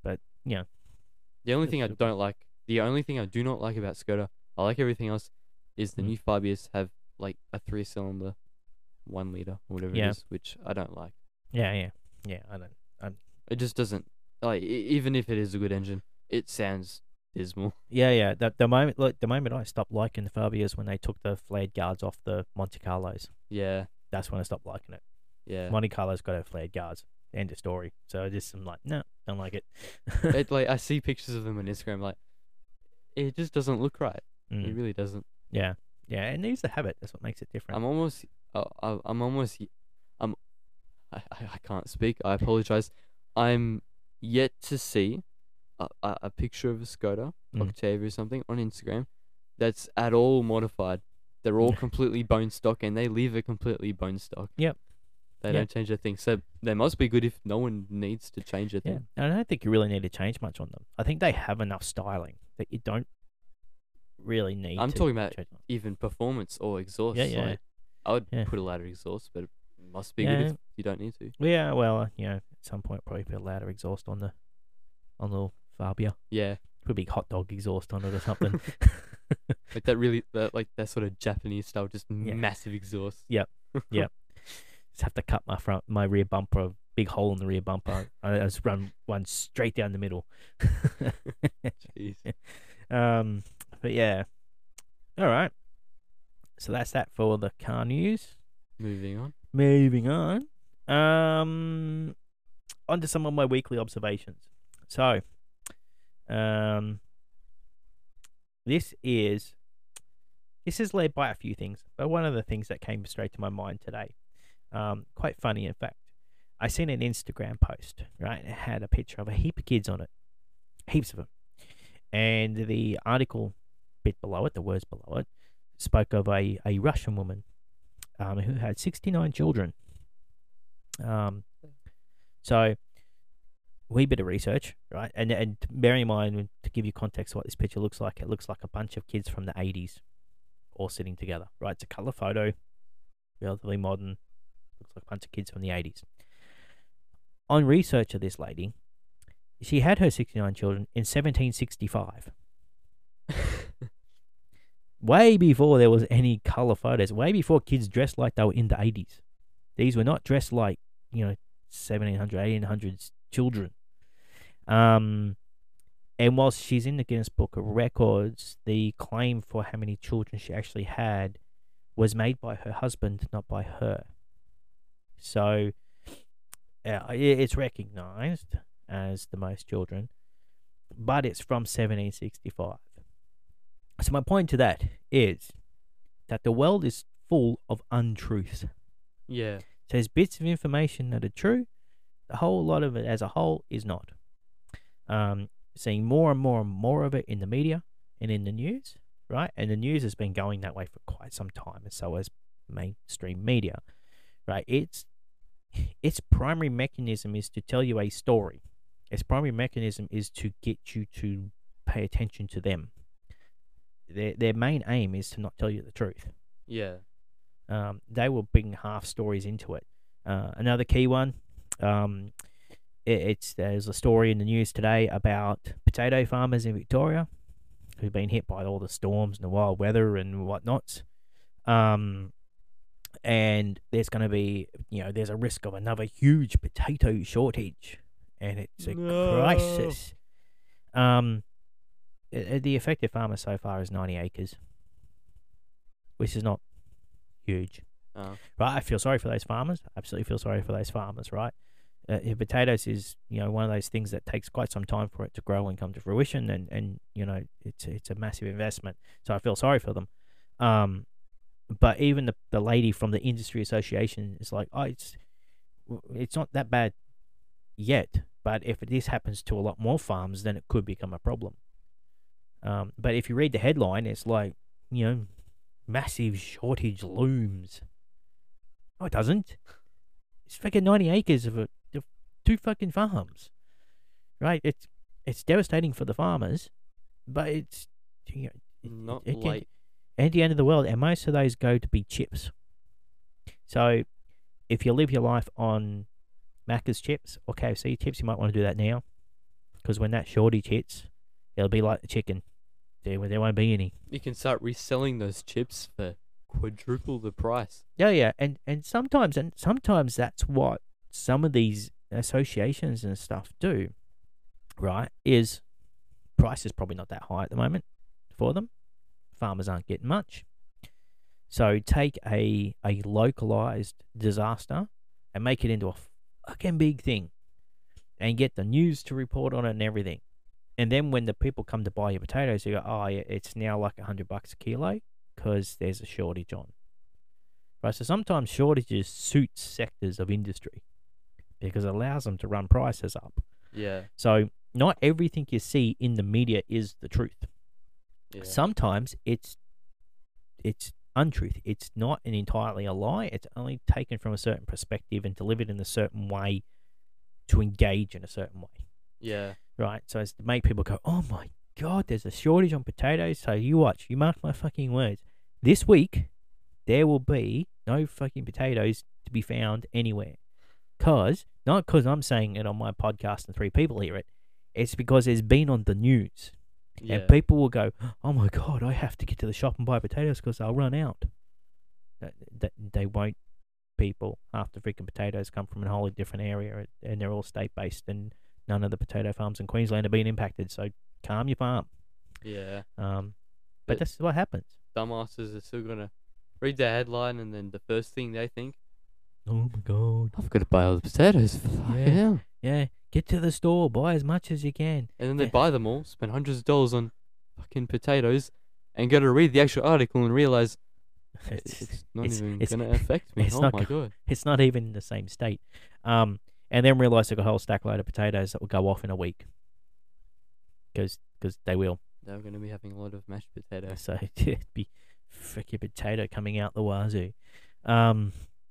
But yeah, The only That's thing I super. don't like, the only thing I do not like about Skoda, I like everything else, is the Mm. new Fabias have like a three cylinder, one liter or whatever Yeah. it is, which I don't like. yeah, yeah, yeah. I don't. I, It just doesn't like e- even if it is a good engine, it sounds dismal. yeah, yeah. The the moment like the moment I stopped liking the Fabias when they took the flared guards off the Monte Carlos. Yeah, That's when I stopped liking it. yeah. Monte Carlo's got to flared guards. End of story. So I just I'm like, no, don't like it. It like I see pictures of them on Instagram, like it just doesn't look right. It Mm, really doesn't. yeah, yeah. It needs to have it. That's what makes it different. I'm almost, uh, I- I'm almost, y- I'm, I, I, I can't speak. I apologize. I'm yet to see a, a, a picture of a Skoda Mm. Octavia or something on Instagram that's at all modified. They're all completely bone stock, and they leave it completely bone stock. Yep. They Yep. don't change a thing. So they must be good if no one needs to change a Yeah, thing. and I don't think you really need to change much on them. I think they have enough styling that you don't really need. I'm to talking about change them. even performance or exhaust. Yeah, yeah. Like, I would Yeah. put a ladder exhaust, but it must be Yeah. good if you don't need to. Yeah, well, uh, you know, at some point probably put a louder exhaust on the on the little Fabia. Yeah. Put a big hot dog exhaust on it or something. Like that really, that, like that sort of Japanese style, just Yeah. massive exhaust. Yep. Yep. Just have to cut my front, my rear bumper, a big hole in the rear bumper. I just run one straight down the middle. Jeez. um, but yeah. All right. So that's that for the car news. Moving on. Moving on. Um, on to some of my weekly observations. So, um, this is this is led by a few things, but one of the things that came straight to my mind today, um, quite funny in fact. I seen an Instagram post, right? It had a picture of a heap of kids on it, heaps of them, and the article bit below it, the words below it, spoke of a, a Russian woman um, who had sixty-nine children. Um, so wee bit of research, right? And and bear in mind, to give you context of what this picture looks like, it looks like a bunch of kids from the eighties all sitting together, right? It's a color photo, relatively modern. Looks like a bunch of kids from the eighties. On research of this lady, she had her sixty-nine children in seventeen sixty-five. Way before there was any color photos, way before kids dressed like they were in the eighties. These were not dressed like, you know, seventeen hundred, eighteen hundreds children. Um, and whilst she's in the Guinness Book of Records, the claim for how many children she actually had was made by her husband, not by her. So uh, it's recognized as the most children, but it's from seventeen sixty-five. So my point to that is that the world is full of untruths. Yeah. So there's bits of information that are true. The whole lot of it as a whole is not. Um, seeing more and more and more of it in the media and in the news, right? And the news has been going that way for quite some time, and so has mainstream media, right? Its its primary mechanism is to tell you a story. Its primary mechanism is to get you to pay attention to them. Their their main aim is to not tell you the truth. Yeah. Um, they will bring half stories into it. Uh, another key one, um, it, it's there's a story in the news today about potato farmers in Victoria who've been hit by all the storms and the wild weather and whatnots. Um, and there's going to be, you know, there's a risk of another huge potato shortage, and it's a No. crisis. Um, i- i- the affected farmer so far is ninety acres, which is not huge. Oh. Right, I feel sorry for those farmers. Absolutely feel sorry for those farmers, right? Uh, potatoes is, you know, one of those things that takes quite some time for it to grow and come to fruition, and, and you know, it's it's a massive investment. So I feel sorry for them. Um, but even the the lady from the industry association is like, oh, it's it's not that bad yet, but if this happens to a lot more farms, then it could become a problem. Um, but if you read the headline, it's like, you know, massive shortage looms. No, it doesn't. It's fucking ninety acres of, a, of two fucking farms, right? It's it's devastating for the farmers, but it's, you know, it, Not it can- like at the end of the world, and most of those go to be chips. So, if you live your life on Macca's chips or K F C chips, you might want to do that now. Because when that shortage hits, it'll be like the chicken. There, there won't be any. You can start reselling those chips for quadruple the price. Yeah, yeah, and and sometimes and sometimes that's what some of these associations and stuff do, right? Is price is probably not that high at the moment for them. Farmers aren't getting much, so take a a localized disaster and make it into a fucking big thing, and get the news to report on it and everything. And then when the people come to buy your potatoes, you go, oh yeah, it's now like a hundred bucks a kilo because there's a shortage on. Right, so sometimes shortages suit sectors of industry because it allows them to run prices up. Yeah. So not everything you see in the media is the truth. Yeah. Sometimes it's it's untruth. It's not an entirely a lie. It's only taken from a certain perspective and delivered in a certain way to engage in a certain way. Yeah. Right, so it's to make people go, oh my god, there's a shortage on potatoes. So you watch, you mark my fucking words. This week, there will be no fucking potatoes to be found anywhere. Cause, not because I'm saying it on my podcast and three people hear it, it's because it's been on the news. Yeah. And people will go, oh my god, I have to get to the shop and buy potatoes because I'll run out. They, they won't, people. Half the freaking potatoes come from a wholly different area and they're all state-based and none of the potato farms in Queensland are being impacted. So calm your farm. Yeah. Um, but, But- that's what happens. Dumbasses are still gonna read the headline and then the first thing they think, Oh my god. I've got to buy all the potatoes. Fucking Yeah. hell. Yeah, get to the store, buy as much as you can. And then they Yeah. buy them all, spend hundreds of dollars on fucking potatoes, and go to read the actual article and realize It's, it's not it's- even it's- gonna affect me. it's Oh not my go- god. it's not even in the same state. Um, and then realize they've got a whole stack load of potatoes that will go off in a week. Because they will. They're gonna be having a lot of mashed potatoes. So it'd be freaking potato coming out the wazoo. Um,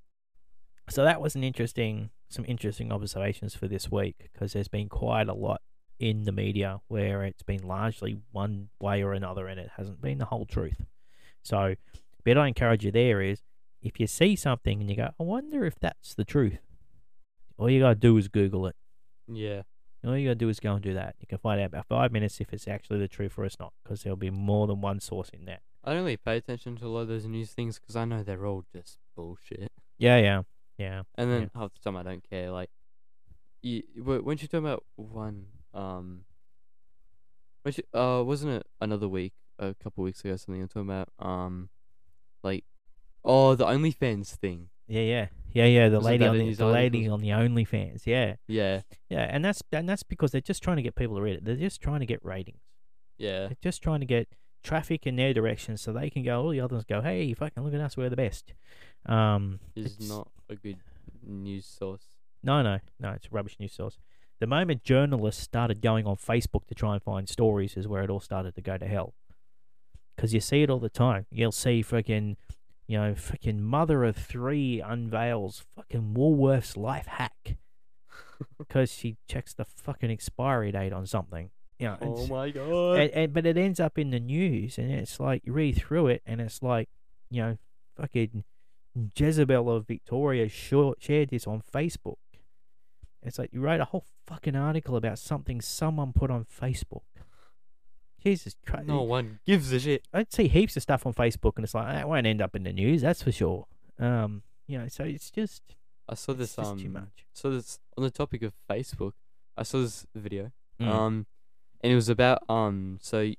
so that was an interesting, some interesting observations for this week because there's been quite a lot in the media where it's been largely one way or another and it hasn't been the whole truth. So, bit I encourage you there is if you see something and you go, I wonder if that's the truth, all you gotta do is Google it. Yeah. All you gotta do is go and do that. You can find out about five minutes if it's actually the truth or it's not, because there'll be more than one source in that. I don't really pay attention to a lot of those news things because I know they're all just bullshit. Yeah, yeah, yeah. And then Yeah. half the time I don't care. Like, you, w- weren't you talking about one? Um, weren't you, uh, wasn't it another week, a couple weeks ago, something? I'm talking about um, like, oh, the OnlyFans thing. Yeah, yeah, yeah, yeah. The Wasn't lady that on in the, his the lady articles? on the OnlyFans. Yeah, Yeah, yeah, and that's and that's because they're just trying to get people to read it. They're just trying to get ratings. yeah, They're just trying to get traffic in their direction so they can go. All the others go, hey, fucking look at us, we're the best. Um, is it's- not a good news source. No, no, no. It's a rubbish news source. The moment journalists started going on Facebook to try and find stories is where it all started to go to hell. Because you see it all the time. You'll see freaking, you know, freaking mother of three unveils fucking Woolworths life hack because she checks the fucking expiry date on something. You know, Oh it's- my god. and, and, but it ends up in the news, and it's like you read through it, and it's like, you know, fucking Jezebel of Victoria short, shared this on Facebook. It's like you wrote a whole fucking article about something someone put on Facebook. Jesus Christ. No one gives a shit. I'd see heaps of stuff on Facebook, and it's like, that won't end up in the news, that's for sure. Um, you know, so it's just, I saw it's this just um. too much. So this on the topic of Facebook. I saw this video. Mm. Um, and it was about um. So,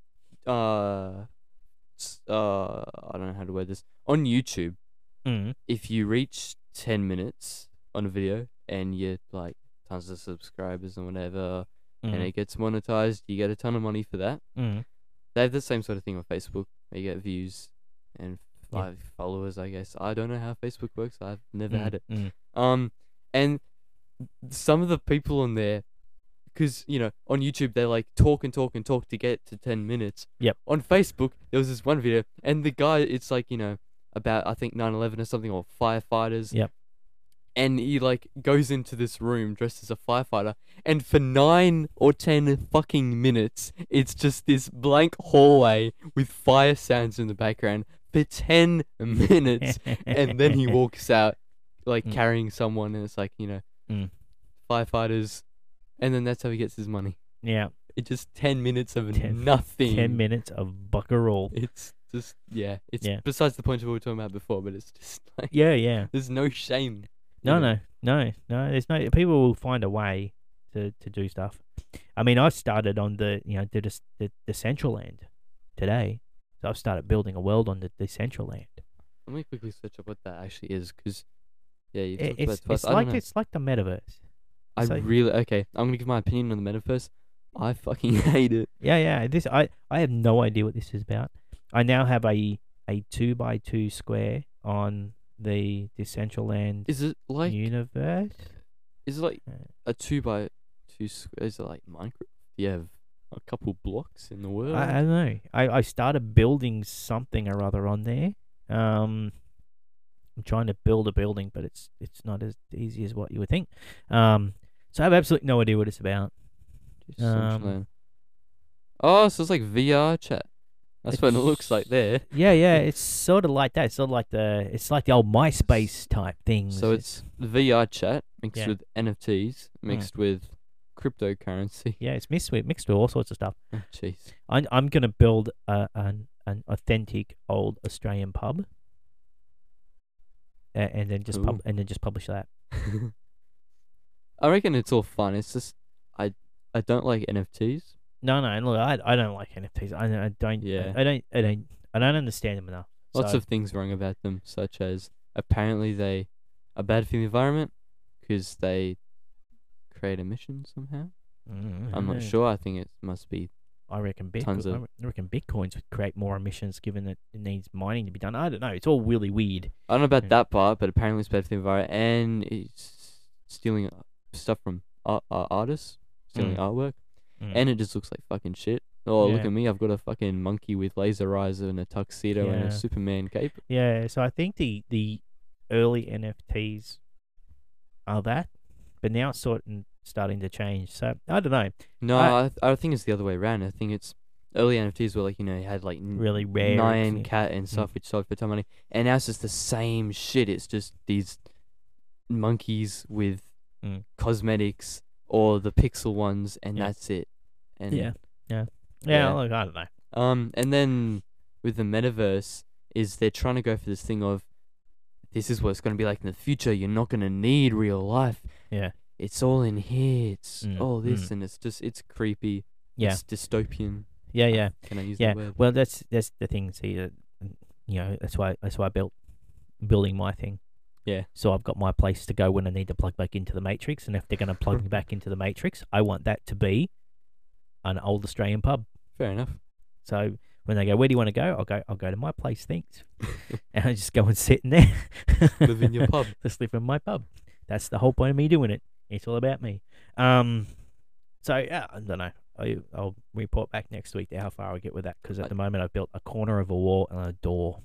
uh, s- uh, I don't know how to word this. On YouTube, Mm. if you reach ten minutes on a video and you like tons of subscribers and whatever, and Mm. it gets monetized, you get a ton of money for that. Mm. They have the same sort of thing on Facebook. Where you get views and Yeah. five followers, I guess. I don't know how Facebook works. I've never Mm. had it. Mm. Um, and some of the people on there, because you know, on YouTube they like talk and talk and talk to get to ten minutes. Yep. On Facebook, there was this one video, and the guy, it's like you know, about I think nine eleven or something, or firefighters. Yep. And he like goes into this room dressed as a firefighter, and for nine or ten fucking minutes, it's just this blank hallway with fire sounds in the background for ten minutes, and then he walks out like Mm. carrying someone, and it's like you know, Mm. firefighters, and then that's how he gets his money. Yeah. It's just ten minutes of Ten- nothing. Ten minutes of buckaroo. It's just yeah. It's Yeah. besides the point of what we were talking about before, but it's just like Yeah, yeah. there's no shame. No, in it. no, no, no. There's no. People will find a way to, to do stuff. I mean, I started on the you know the the, the, the Central Land today, so I've started building a world on the, the Central Land. Let me quickly search up what that actually is, because yeah, you It, talked it's about it twice. it's I don't like know. it's like the metaverse. I so- really okay. I'm gonna give my opinion on the metaverse. I fucking hate it. Yeah, yeah. This I I have no idea what this is about. I now have a a two by two square on the Decentraland Is it like universe. is it like Uh, a two by two square? Is it like Minecraft? You have a couple blocks in the world. I, I don't know. I, I started building something or other on there. Um, I'm trying to build a building, but it's it's not as easy as what you would think. Um, so I have absolutely no idea what it's about. Um, Decentraland. Oh, so it's like V R chat. That's what it looks like there. Yeah, yeah. It's sort of like that. It's sort of like the it's like the old MySpace type things. So it's V R chat mixed Yeah. with N F Ts mixed with cryptocurrency. yeah, it's mixed with mixed with all sorts of stuff. Oh, jeez. I'm I'm gonna build a, an an authentic old Australian pub, a- and then just pub Ooh. and then just publish that. I reckon it's all fun. It's just I I don't like N F Ts. No, no, look, I I don't like N F Ts. I, I don't. Yeah. I, I don't. I don't. I don't understand them enough. Lots So, of things wrong about them, such as apparently they are bad for the environment because they create emissions somehow. Mm, I'm not yeah. sure. I think it must be. I reckon Bitcoin. Tons I of- re- I reckon bitcoins would create more emissions, given that it needs mining to be done. I don't know. It's all really weird. I don't know about Yeah. that part, but apparently it's bad for the environment and it's stealing uh, stuff from art, uh, artists, stealing Mm. artwork, Mm. and it just looks like fucking shit. Oh, look Yeah. at me! I've got a fucking monkey with laser eyes and a tuxedo and Yeah. a Superman cape. Yeah, so I think the the early N F Ts are that, but now it's sort of starting to change. So I don't know. No, I- I th- I think it's the other way around. I think it's early N F Ts were like, you know, you had like n- Really rare. nine ex- cat and stuff which sold for a ton of money, and now it's just the same shit. It's just these monkeys with Mm. cosmetics or the pixel ones, and Yeah. that's it. And Yeah, yeah, Yeah. Look, I don't know. Um, and then with the metaverse, is they're trying to go for this thing of this is what it's going to be like in the future. You're not going to need real life. Yeah, It's all in here. It's Mm, all this, mm. and it's just it's creepy. yeah, It's dystopian. yeah, yeah, Can I use yeah. that word? Well, that's that's the thing. See, uh, you know, that's why that's why I built building my thing. Yeah. So I've got my place to go when I need to plug back into the Matrix, and if they're going to plug me back into the Matrix, I want that to be an old Australian pub. Fair enough. So when they go, where do you want to go? I'll go. I'll go to my place. Thanks. And I just go and sit in there. Live in your pub. Just live in my pub. That's the whole point of me doing it. It's all about me. Um. So yeah, I don't know. I I'll report back next week to how far I get with that, because at I- the moment I've built a corner of a wall and a door.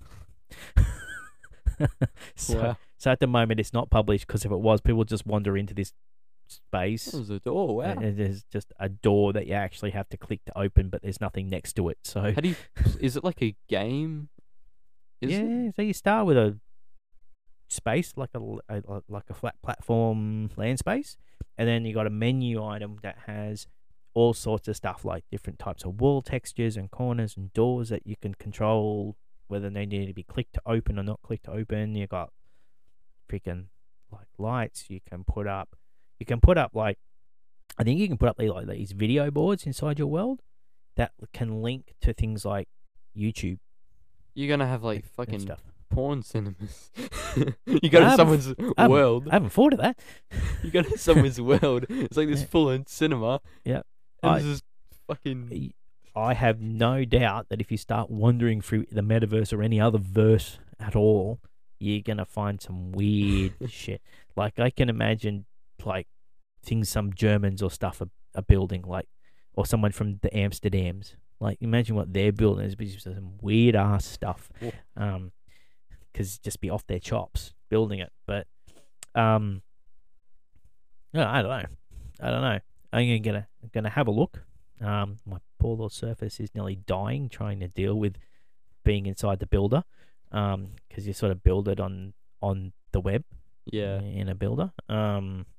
so Wow. so at the moment it's not published, because if it was, people would just wander into this space. That was a door. Wow. And there's just a door that you actually have to click to open, but there's nothing next to it. So How do you? Is it like a game? Is yeah, it? so you start with a space like a, l- a- a- like a flat platform land space, and then you got a menu item that has all sorts of stuff like different types of wall textures and corners and doors that you can control whether they need to be clicked to open or not clicked to open. You got freaking like lights. You can put up. You can put up like I think you can put up like these video boards inside your world that can link to things like YouTube You're gonna have like and fucking stuff. porn cinemas. you go I to haven't someone's I haven't- world. I haven't thought of that. You go to someone's world. It's like this Yeah. full-on cinema. Yeah. And I- this is fucking. I have no doubt that if you start wandering through the metaverse or any other verse at all, you're gonna find some weird shit. Like I can imagine, like things some Germans or stuff are, are building, like or someone from the Amsterdams. Like imagine what they're building. It's just some weird ass stuff. Yeah. Um, because just be off their chops building it. But um, no, I don't know. I don't know. I'm gonna gonna have a look. Um, my poor little Surface is nearly dying trying to deal with being inside the builder. Um, because you sort of build it on on the web. Yeah. In a builder. Um,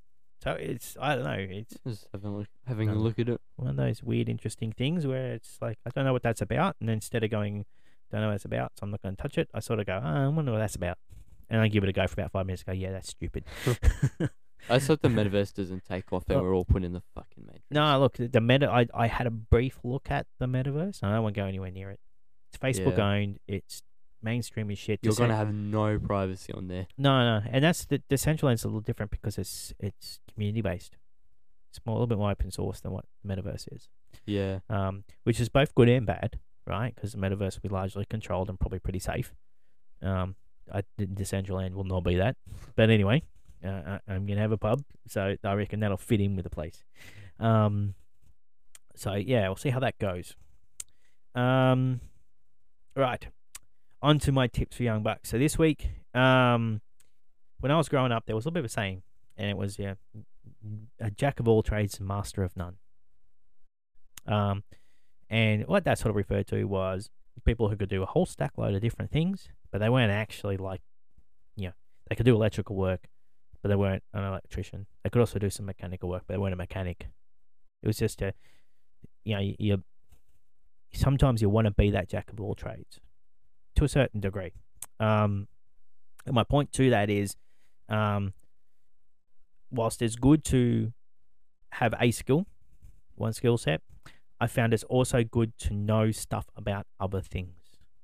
So it's I don't know. It's Just having a look, having a Um, look at it. one of those weird, interesting things where it's like I don't know what that's about, and instead of going, don't know what it's about, so I'm not going to touch it. I sort of go, oh, I wonder what that's about, and I give it a go for about five minutes. Go, yeah, that's stupid. I just hope the metaverse doesn't take off and Oh. we're all put in the fucking matrix. No, look, the meta. I I had a brief look at the metaverse, and I won't go anywhere near it. It's Facebook Yeah. owned. It's mainstream as shit. You're Decent- gonna have no privacy on there. No, no, and that's the Decentraland's a little different because it's it's community based. It's more a little bit more open source than what Metaverse is. Yeah. Um, which is both good and bad, right? Because the Metaverse will be largely controlled and probably pretty safe. Um, I Decentraland will not be that, but anyway, uh, I, I'm gonna have a pub, so I reckon that'll fit in with the place. Um, so yeah, we'll see how that goes. Um, right. On to my tips for young bucks. So this week, um, when I was growing up, there was a little bit of a saying, and it was, yeah, a jack of all trades, master of none. Um, and what that sort of referred to was people who could do a whole stack load of different things, but they weren't actually like, you know, they could do electrical work, but they weren't an electrician. They could also do some mechanical work, but they weren't a mechanic. It was just a, you know, you, you sometimes you want to be that jack of all trades to a certain degree. Um, and my point to that is, um, whilst it's good to have a skill, one skill set, I found it's also good to know stuff about other things.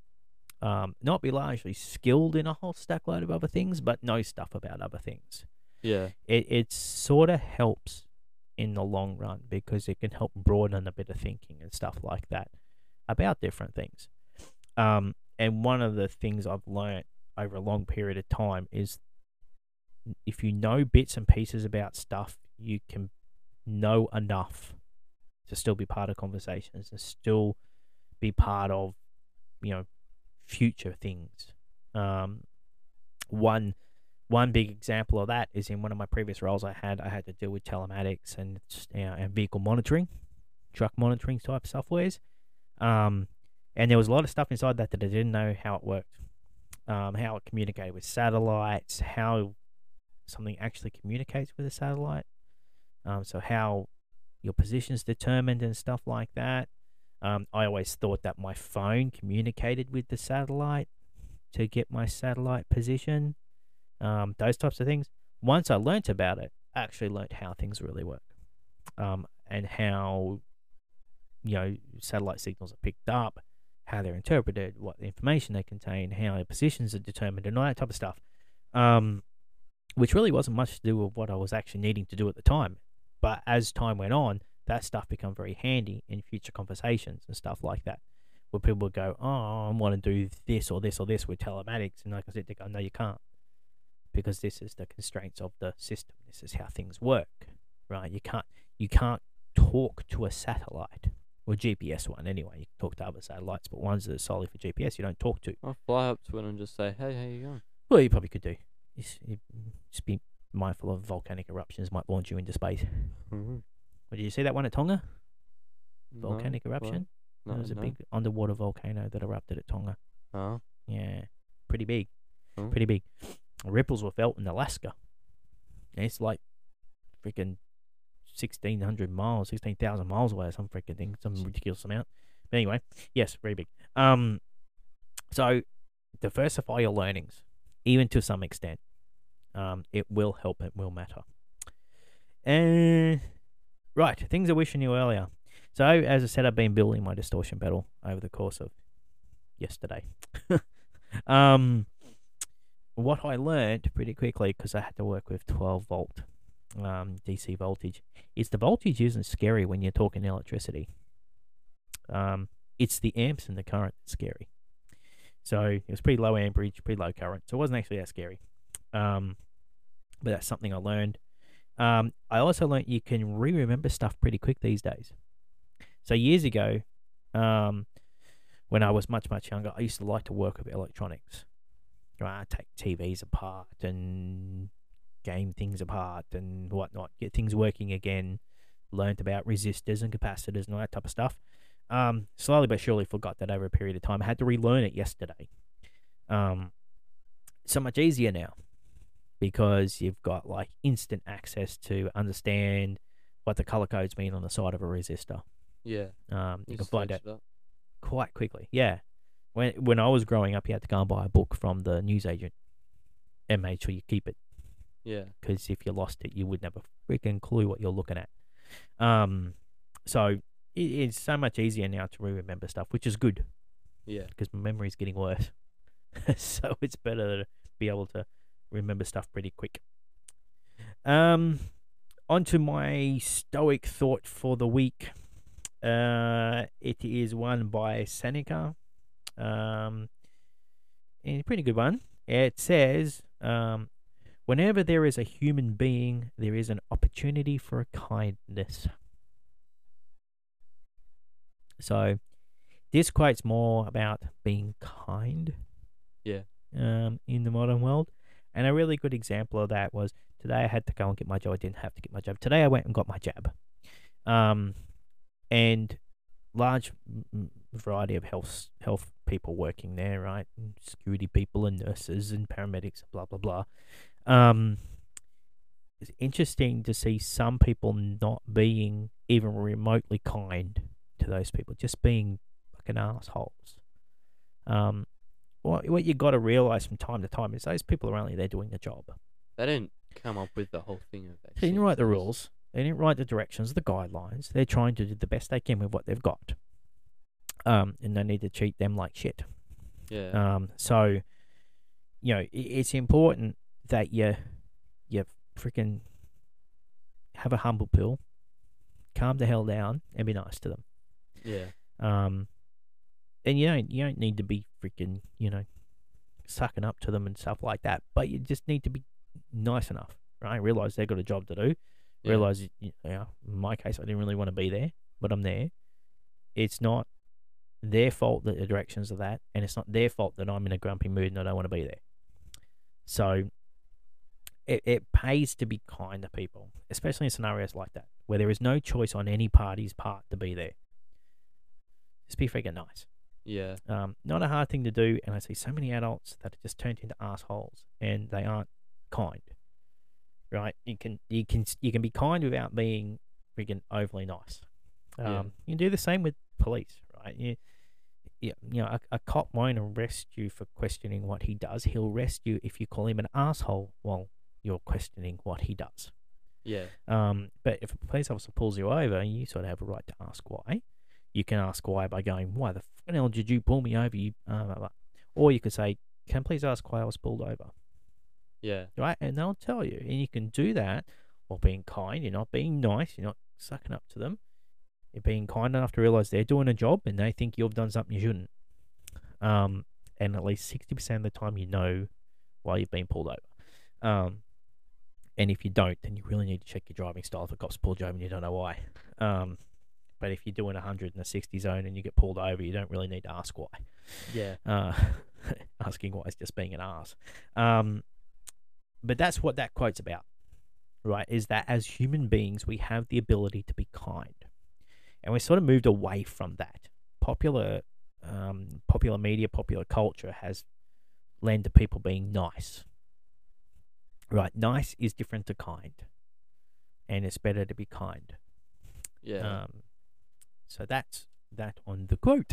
Um, not be largely skilled in a whole stack load of other things, but know stuff about other things. Yeah. It it sort of helps in the long run because it can help broaden a bit of thinking and stuff like that about different things. Um, and one of the things I've learnt over a long period of time is if you know bits and pieces about stuff, you can know enough to still be part of conversations and still be part of, you know, future things. Um, one one big example of that is in one of my previous roles I had. I had to deal with telematics and you know, and vehicle monitoring, truck monitoring type softwares. Um, and there was a lot of stuff inside that that I didn't know how it worked, um, how it communicated with satellites, how something actually communicates with a satellite. Um, so how your position's determined and stuff like that. Um, I always thought that my phone communicated with the satellite to get my satellite position. Um, those types of things. Once I learnt about it, I actually learnt how things really work, um, and how, you know, satellite signals are picked up, how they're interpreted, what information they contain, how their positions are determined, and all that type of stuff. Um, which really wasn't much to do with what I was actually needing to do at the time. But as time went on, that stuff became very handy in future conversations and stuff like that, where people would go, oh, I want to do this or this or this with telematics. And like I said, they go, no, you can't. Because this is the constraints of the system. This is how things work, right? You can't you can't talk to a satellite, or G P S one anyway. You can talk to other satellites, but ones that are solely for G P S, you don't talk to. I'll fly up to it and just say, hey, how you going? Well, you probably could do. Just, you- just be mindful of volcanic eruptions might launch you into space. Mm-hmm. Well, did you see that one at Tonga? Volcanic eruption? No, There was a no. big underwater volcano that erupted at Tonga. Oh. Yeah, pretty big. Oh. Pretty big. Ripples were felt in Alaska. And it's like freaking sixteen hundred miles, sixteen thousand miles away or some freaking thing, some ridiculous amount. But anyway, yes, very big. Um, so diversify your learnings, even to some extent. Um, it will help. It will matter. And right, things I wish I knew earlier. So as I said, I've been building my distortion pedal over the course of yesterday. um, what I learned pretty quickly, because I had to work with twelve volt um, D C voltage, is the voltage isn't scary when you're talking electricity. Um, it's the amps and the current that's scary. So it was pretty low amperage, pretty low current, so it wasn't actually that scary. Um, but that's something I learned. Um, I also learned you can re-remember stuff pretty quick these days. So years ago, um, when I was much, much younger, I used to like to work with electronics. Right, I'd take T Vs apart and game things apart and whatnot, get things working again, learned about resistors and capacitors and all that type of stuff. Um, slowly but surely forgot that over a period of time. I had to relearn it yesterday. Um, so much easier now. because you've got like instant access to understand what the color codes mean on the side of a resistor. Yeah. Um, you, You can just find search out it up. quite quickly. Yeah. When when I was growing up, you had to go and buy a book from the newsagent and make sure you keep it, Yeah. because if you lost it, you wouldn't have a freaking clue what you're looking at. Um, so it, it's so much easier now to remember stuff, which is good Yeah. because my memory's getting worse. So it's better to be able to remember stuff pretty quick. Um, on to my stoic thought for the week. Uh, it is one by Seneca. Um, and a pretty good one. It says, um, whenever there is a human being, there is an opportunity for kindness. So this quote's more about being kind. Yeah. Um, in the modern world. And a really good example of that was today I had to go and get my jab. I didn't have to get my jab. Today I went and got my jab. Um, and large variety of health health people working there, right? And security people and nurses and paramedics, blah blah blah. Um, it's interesting to see some people not being even remotely kind to those people, just being fucking assholes. Um, what what you got to realize from time to time is those people are only there doing the job. They didn't come up with the whole thing of vaccines. They didn't write the That was- rules. They didn't write the directions, the guidelines. They're trying to do the best they can with what they've got. Um, and they need to treat them like shit. Yeah. Um, so, you know, it, it's important that you, you freaking have a humble pill, calm the hell down, and be nice to them. yeah. Um, and you don't you don't need to be freaking, you know, sucking up to them and stuff like that. But you just need to be nice enough, right? Realize they've got a job to do. Yeah. Realize, you know, in my case, I didn't really want to be there, but I'm there. It's not their fault that the directions are that, and it's not their fault that I'm in a grumpy mood and I don't want to be there. So it, it pays to be kind to people, especially in scenarios like that, where there is no choice on any party's part to be there. Just be freaking nice. Yeah. Um, not a hard thing to do, and I see so many adults that are just turned into assholes, and they aren't kind. Right? You can you can you can be kind without being freaking overly nice. Um, Yeah. You can do the same with police, right? You, you, you know, a, a cop won't arrest you for questioning what he does. He'll arrest you if you call him an asshole while you're questioning what he does. Yeah. Um, but if a police officer pulls you over, you sort of have a right to ask why. You can ask why by going, "Why the f*** hell did you pull me over?" You, uh, blah, blah. Or you could say, "Can I please ask why I was pulled over?" Yeah. Right, and they'll tell you, and you can do that while being kind. You're not being nice. You're not sucking up to them. You're being kind enough to realize they're doing a job, and they think you've done something you shouldn't. Um, and at least sixty percent of the time, you know why you've been pulled over. Um, and if you don't, then you really need to check your driving style if a cop's pulled you over and you don't know why. Um, but if you're doing a hundred in a sixty zone and you get pulled over, you don't really need to ask why. Yeah. Uh, asking why is just being an ass. Um, but that's what that quote's about, right? Is that as human beings, we have the ability to be kind. And we sort of moved away from that. Popular, um, popular media, popular culture has led to people being nice. Right, nice is different to kind. And it's better to be kind. Yeah. Um, so that's that on the quote.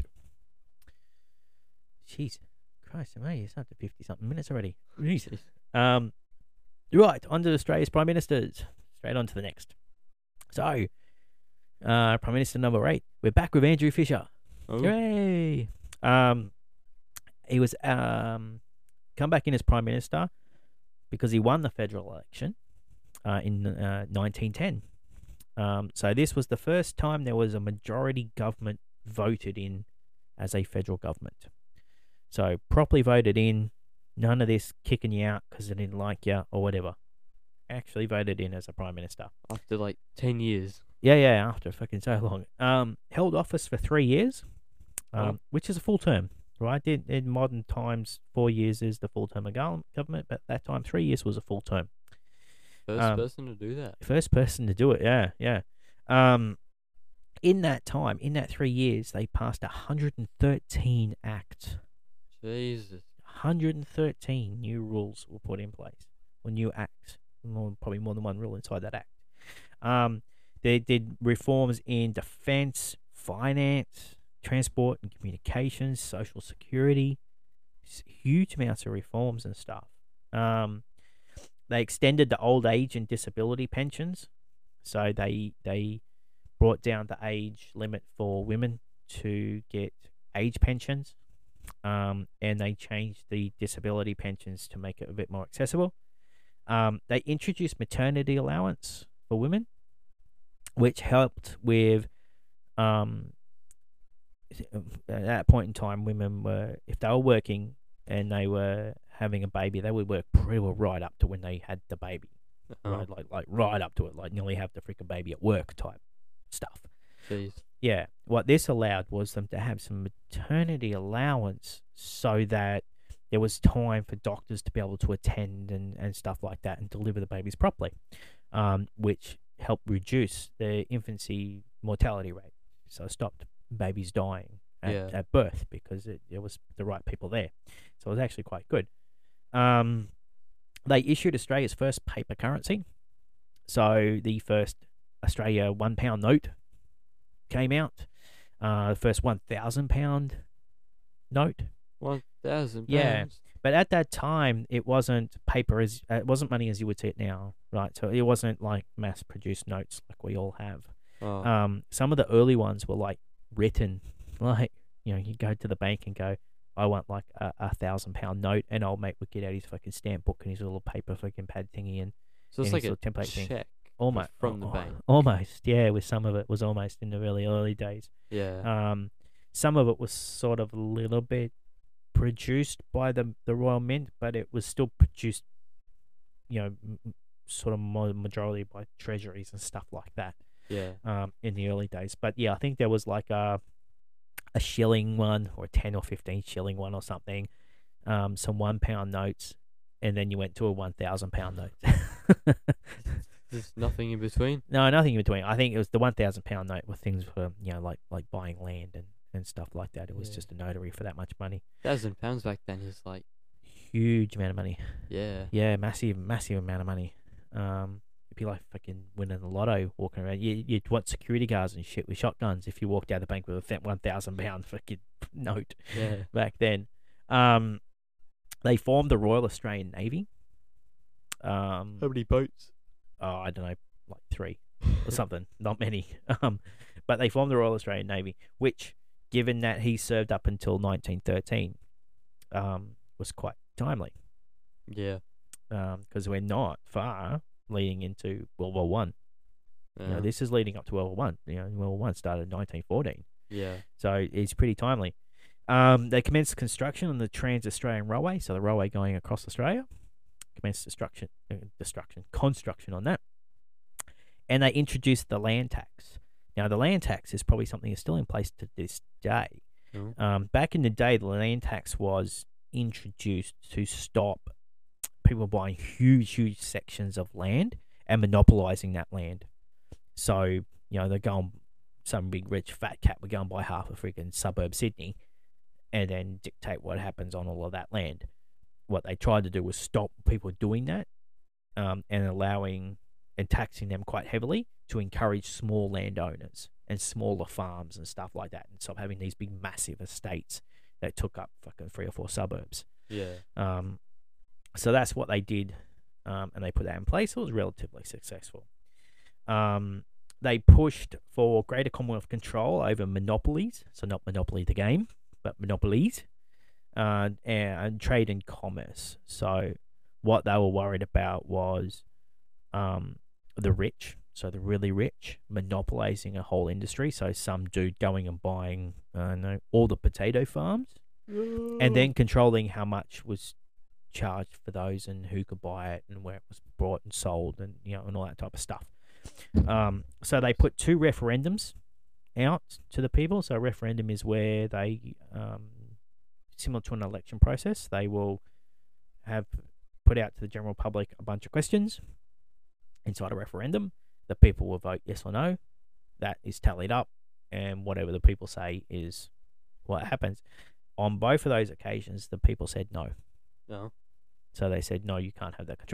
Jeez, Christ, mate, it's up to fifty something minutes already. Jesus. Um, right, on to Australia's Prime Ministers. Straight on to the next. So, uh, Prime Minister number eight. We're back with Andrew Fisher. Oh. Hooray! Um, he was um come back in as Prime Minister because he won the federal election uh, in uh, nineteen ten. Um, so this was the first time there was a majority government voted in as a federal government. So properly voted in, none of this kicking you out because they didn't like you or whatever. Actually voted in as a Prime Minister. After like ten years. Yeah, yeah, after fucking so long. Um, held office for three years, um, Oh. which is a full term, right? In, in modern times, four years is the full term of gov- government, but at that time, three years was a full term. First Um, person to do that. First person to do it, yeah, yeah. Um, in that time, in that three years, they passed one hundred thirteen acts. Jesus. one hundred thirteen new rules were put in place. or new acts, more, probably more than one rule inside that act. Um, they did reforms in defense, finance, transport and communications, social security, huge amounts of reforms and stuff. Um, they extended the old age and disability pensions, so they they brought down the age limit for women to get age pensions, um, and they changed the disability pensions to make it a bit more accessible. Um, they introduced maternity allowance for women, which helped with, um, at that point in time, women were, if they were working and they were having a baby, they would work pretty well right up to when they had the baby, Oh, right, like like right up to it, like nearly have the freaking baby at work type stuff. jeez. Yeah, what this allowed was them to have some maternity allowance so that there was time for doctors to be able to attend and, and stuff like that and deliver the babies properly, um, which helped reduce the infancy mortality rate. So it stopped babies dying at, Yeah. at birth because it, it was the right people there. So it was actually quite good. Um, they issued Australia's first paper currency. So the first Australia one pound note came out. Uh, the first one thousand pound note. One thousand Yeah. pounds. But at that time, it wasn't paper as uh, it wasn't money as you would see it now, right? So it wasn't like mass-produced notes like we all have. Oh, Um, some of the early ones were like written, like, you know, you go to the bank and go, I want like a, a thousand pound note, and old mate would get out his fucking stamp book and his little paper fucking pad thingy, and so it's any like a sort of template thing. check almost from the oh, bank. almost, yeah. With some of it was almost in the really early days. Yeah. Um, some of it was sort of a little bit produced by the the Royal Mint, but it was still produced, you know, m- m- sort of mo- majority by treasuries and stuff like that. Yeah. Um, in the early days, but yeah, I think there was like a a shilling one or a ten or fifteen shilling one or something, um, some one pound notes, and then you went to a one thousand pound note. There's nothing in between. No, nothing in between. I think it was the one thousand pound note with things for, you know, like like buying land and, and stuff like that. It was Yeah. just a notary for that much money. Thousand pounds back then is like, Huge amount of money. yeah. Yeah, massive, massive amount of money. Um, it'd be like fucking winning the lotto, walking around. You, you'd want security guards and shit with shotguns if you walked out of the bank with a th- one thousand pound fucking note Yeah. back then. Um, they formed the Royal Australian Navy. Um, How many boats? oh, I don't know, like three or something, not many. Um, but they formed the Royal Australian Navy, which, given that he served up until nineteen thirteen, um, was quite timely. Yeah. Um, because we're not far leading into World War One. You know, Yeah. this is leading up to World War One. You know, World War One started in nineteen fourteen, Yeah. so it's pretty timely. Um, they commenced construction on the Trans-Australian Railway, so the railway going across Australia. Commenced destruction, uh, destruction, construction on that, and they introduced the land tax. Now, the land tax is probably something that's still in place to this day. No. Um, back in the day, the land tax was introduced to stop people buying huge, huge sections of land and monopolizing that land. So, you know, they're going, some big rich fat cat would go and buy half a freaking suburb Sydney and then dictate what happens on all of that land. What they tried to do was stop people doing that, um, and allowing and taxing them quite heavily to encourage small landowners and smaller farms and stuff like that, and stop having these big, massive estates that took up fucking three or four suburbs. Yeah. Um, so that's what they did, um, and they put that in place. It was relatively successful. Um, they pushed for greater Commonwealth control over monopolies, so not Monopoly the game, but monopolies, uh, and, and trade and commerce. So what they were worried about was um, the rich, so the really rich, monopolizing a whole industry. So some dude going and buying, I don't know, all the potato farms, and then controlling how much was charged for those and who could buy it and where it was bought and sold, and you know, and all that type of stuff. Um, so they put two referendums out to the people. So a referendum is where they, um, similar to an election process, they will have put out to the general public a bunch of questions inside a referendum. The people will vote yes or no. That is tallied up, and whatever the people say is what happens. On both of those occasions, the people said no. No. So they said, no, you can't have that control.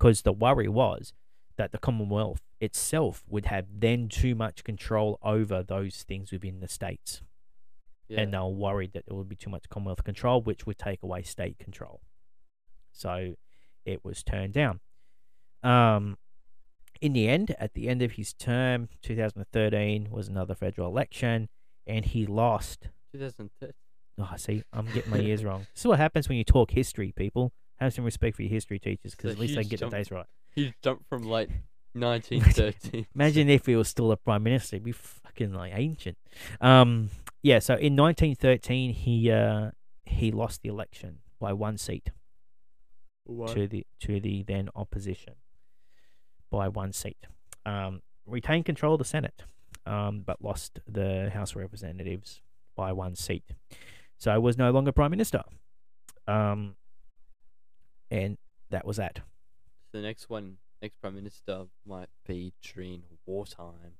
because the worry was that the Commonwealth itself would have then too much control over those things within the states. Yeah. And they were worried that there would be too much Commonwealth control, which would take away state control. So it was turned down. Um, in the end, at the end of his term, two thousand thirteen was another federal election, and he lost. twenty thirteen. Oh, see, I'm getting my years wrong. This is what happens when you talk history, people. Have some respect for your history teachers, because It's at a least they huge get jump. the dates right. He jumped from like nineteen thirteen. Imagine if he was still a prime minister. He'd be fucking like ancient. Um, yeah. So in nineteen thirteen, he uh he lost the election by one seat What? to the to the then opposition by one seat. Um, retained control of the Senate, um, but lost the House of Representatives by one seat. So was no longer prime minister. Um, and that was that. The next one, next prime minister might be during wartime.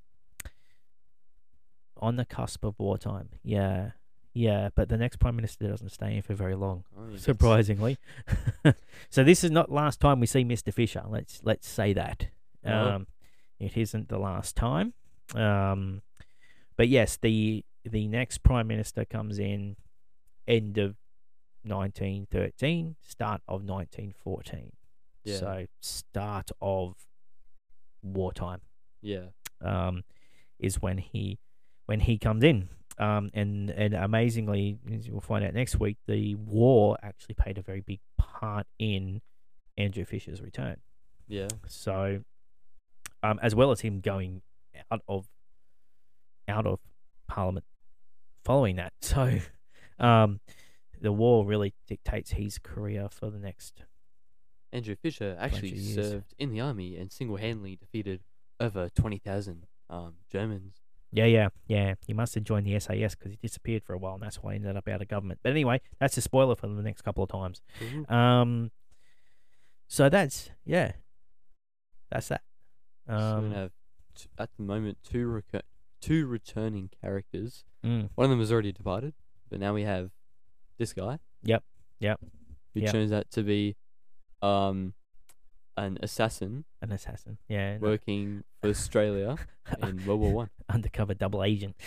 On the cusp of wartime. Yeah. Yeah, but the next prime minister doesn't stay in for very long, Oh, yeah, that's- surprisingly. So this is not last time we see Mister Fisher. Let's let's say that. No. Um, it isn't the last time. Um, but yes, the the next prime minister comes in end of nineteen thirteen, start of nineteen fourteen. Yeah. So start of wartime. Yeah. Um, is when he when he comes in. Um, and and amazingly, as you'll find out next week, the war actually played a very big part in Andrew Fisher's return. Yeah. So, um, as well as him going out of out of Parliament following that, so um, the war really dictates his career for the next. Andrew Fisher actually of years. served in the army and single-handedly defeated over twenty thousand um, Germans. Yeah, yeah, yeah. He must have joined the S A S because he disappeared for a while, and that's why he ended up out of government. But anyway, that's a spoiler for the next couple of times. Mhm. Um, so that's yeah, that's that. so we Um, have t- at the moment two recur- two returning characters. mm, One of them has already departed, but now we have this guy. Yep, yep, Who yep. turns out to be um an assassin an assassin. Yeah, no, working for Australia in World War One. undercover double agent.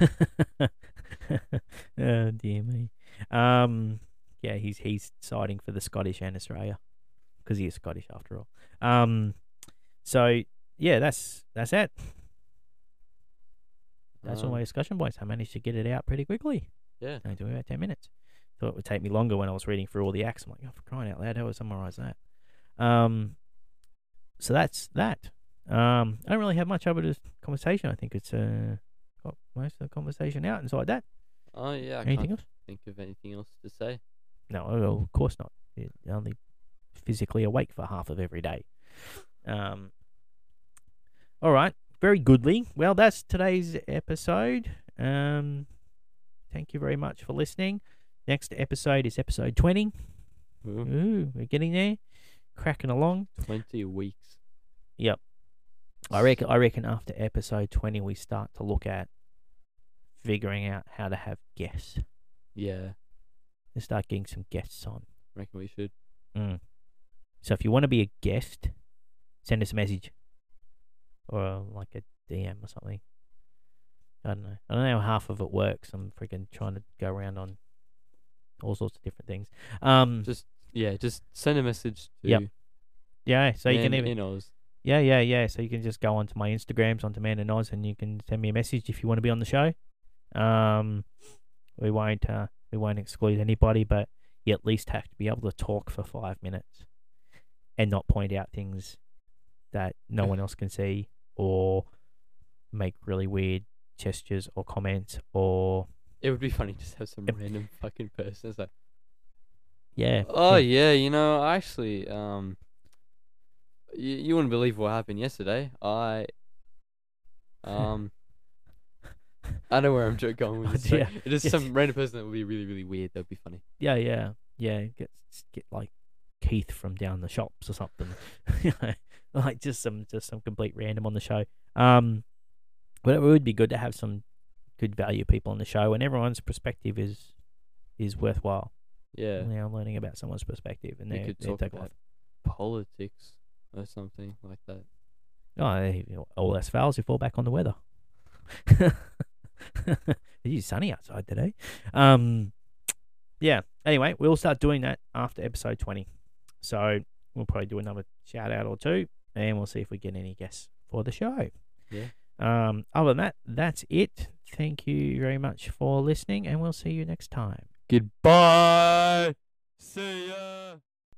Oh dear me. Um, yeah, he's he's siding for the Scottish and Australia because he is Scottish after all. Um, so yeah, that's that's it. That's all my Um, discussion points. I managed to get it out pretty quickly. Yeah. Only took me about ten minutes. Thought it would take me longer when I was reading through all the acts. I'm like, oh, for crying out loud, how would I summarize that? Um, so that's that. Um, I don't really have much over this conversation. I think it's uh got most of the conversation out and so like that. Oh yeah. I Anything can't else? think of anything else to say. No, oh, of course not. You're only physically awake for half of every day. Um. All right, very goodly. Well, that's today's episode. Um, thank you very much for listening. Next episode is episode twenty. Ooh, Ooh, we're getting there, cracking along. Twenty weeks. Yep. I reckon. I reckon after episode twenty, we start to look at figuring out how to have guests. Yeah. And start getting some guests on. Reckon we should. Mm. So if you want to be a guest, send us a message or uh, like a D M or something. I don't know. I don't know how half of it works. I'm freaking trying to go around on all sorts of different things. Um. Just yeah. Just send a message to. Yep. Yeah. So you Man can even. in Oz. Yeah, yeah, yeah. So you can just go onto my Instagrams, onto Man and Oz, and you can send me a message if you want to be on the show. Um, we won't, uh, we won't exclude anybody, but you at least have to be able to talk for five minutes and not point out things that no one else can see, or make really weird gestures or comments, or It would be funny to just have some Yep. random fucking person. It's like, yeah. oh yeah. yeah, you know, actually, um, you you wouldn't believe what happened yesterday. I, um, I know where I'm jo- going with Oh, this. so dear. It is Yes. some random person that would be really really weird. That'd be funny. Yeah, yeah, yeah. Get get like Keith from down the shops or something. You know, like just some just some complete random on the show. Um, but it would be good to have some good value people on the show, and everyone's perspective is is worthwhile. Yeah. You know, learning about someone's perspective and We their, could their talk take about life. politics or something like that. Oh, hey, you know, all else fails, you fall back on the weather. It is sunny outside today. Um, yeah. Anyway, we'll start doing that after episode twenty. So we'll probably do another shout out or two, and we'll see if we get any guests for the show. Yeah. Um, other than that, that's it. Thank you very much for listening, and we'll see you next time. Goodbye. See ya.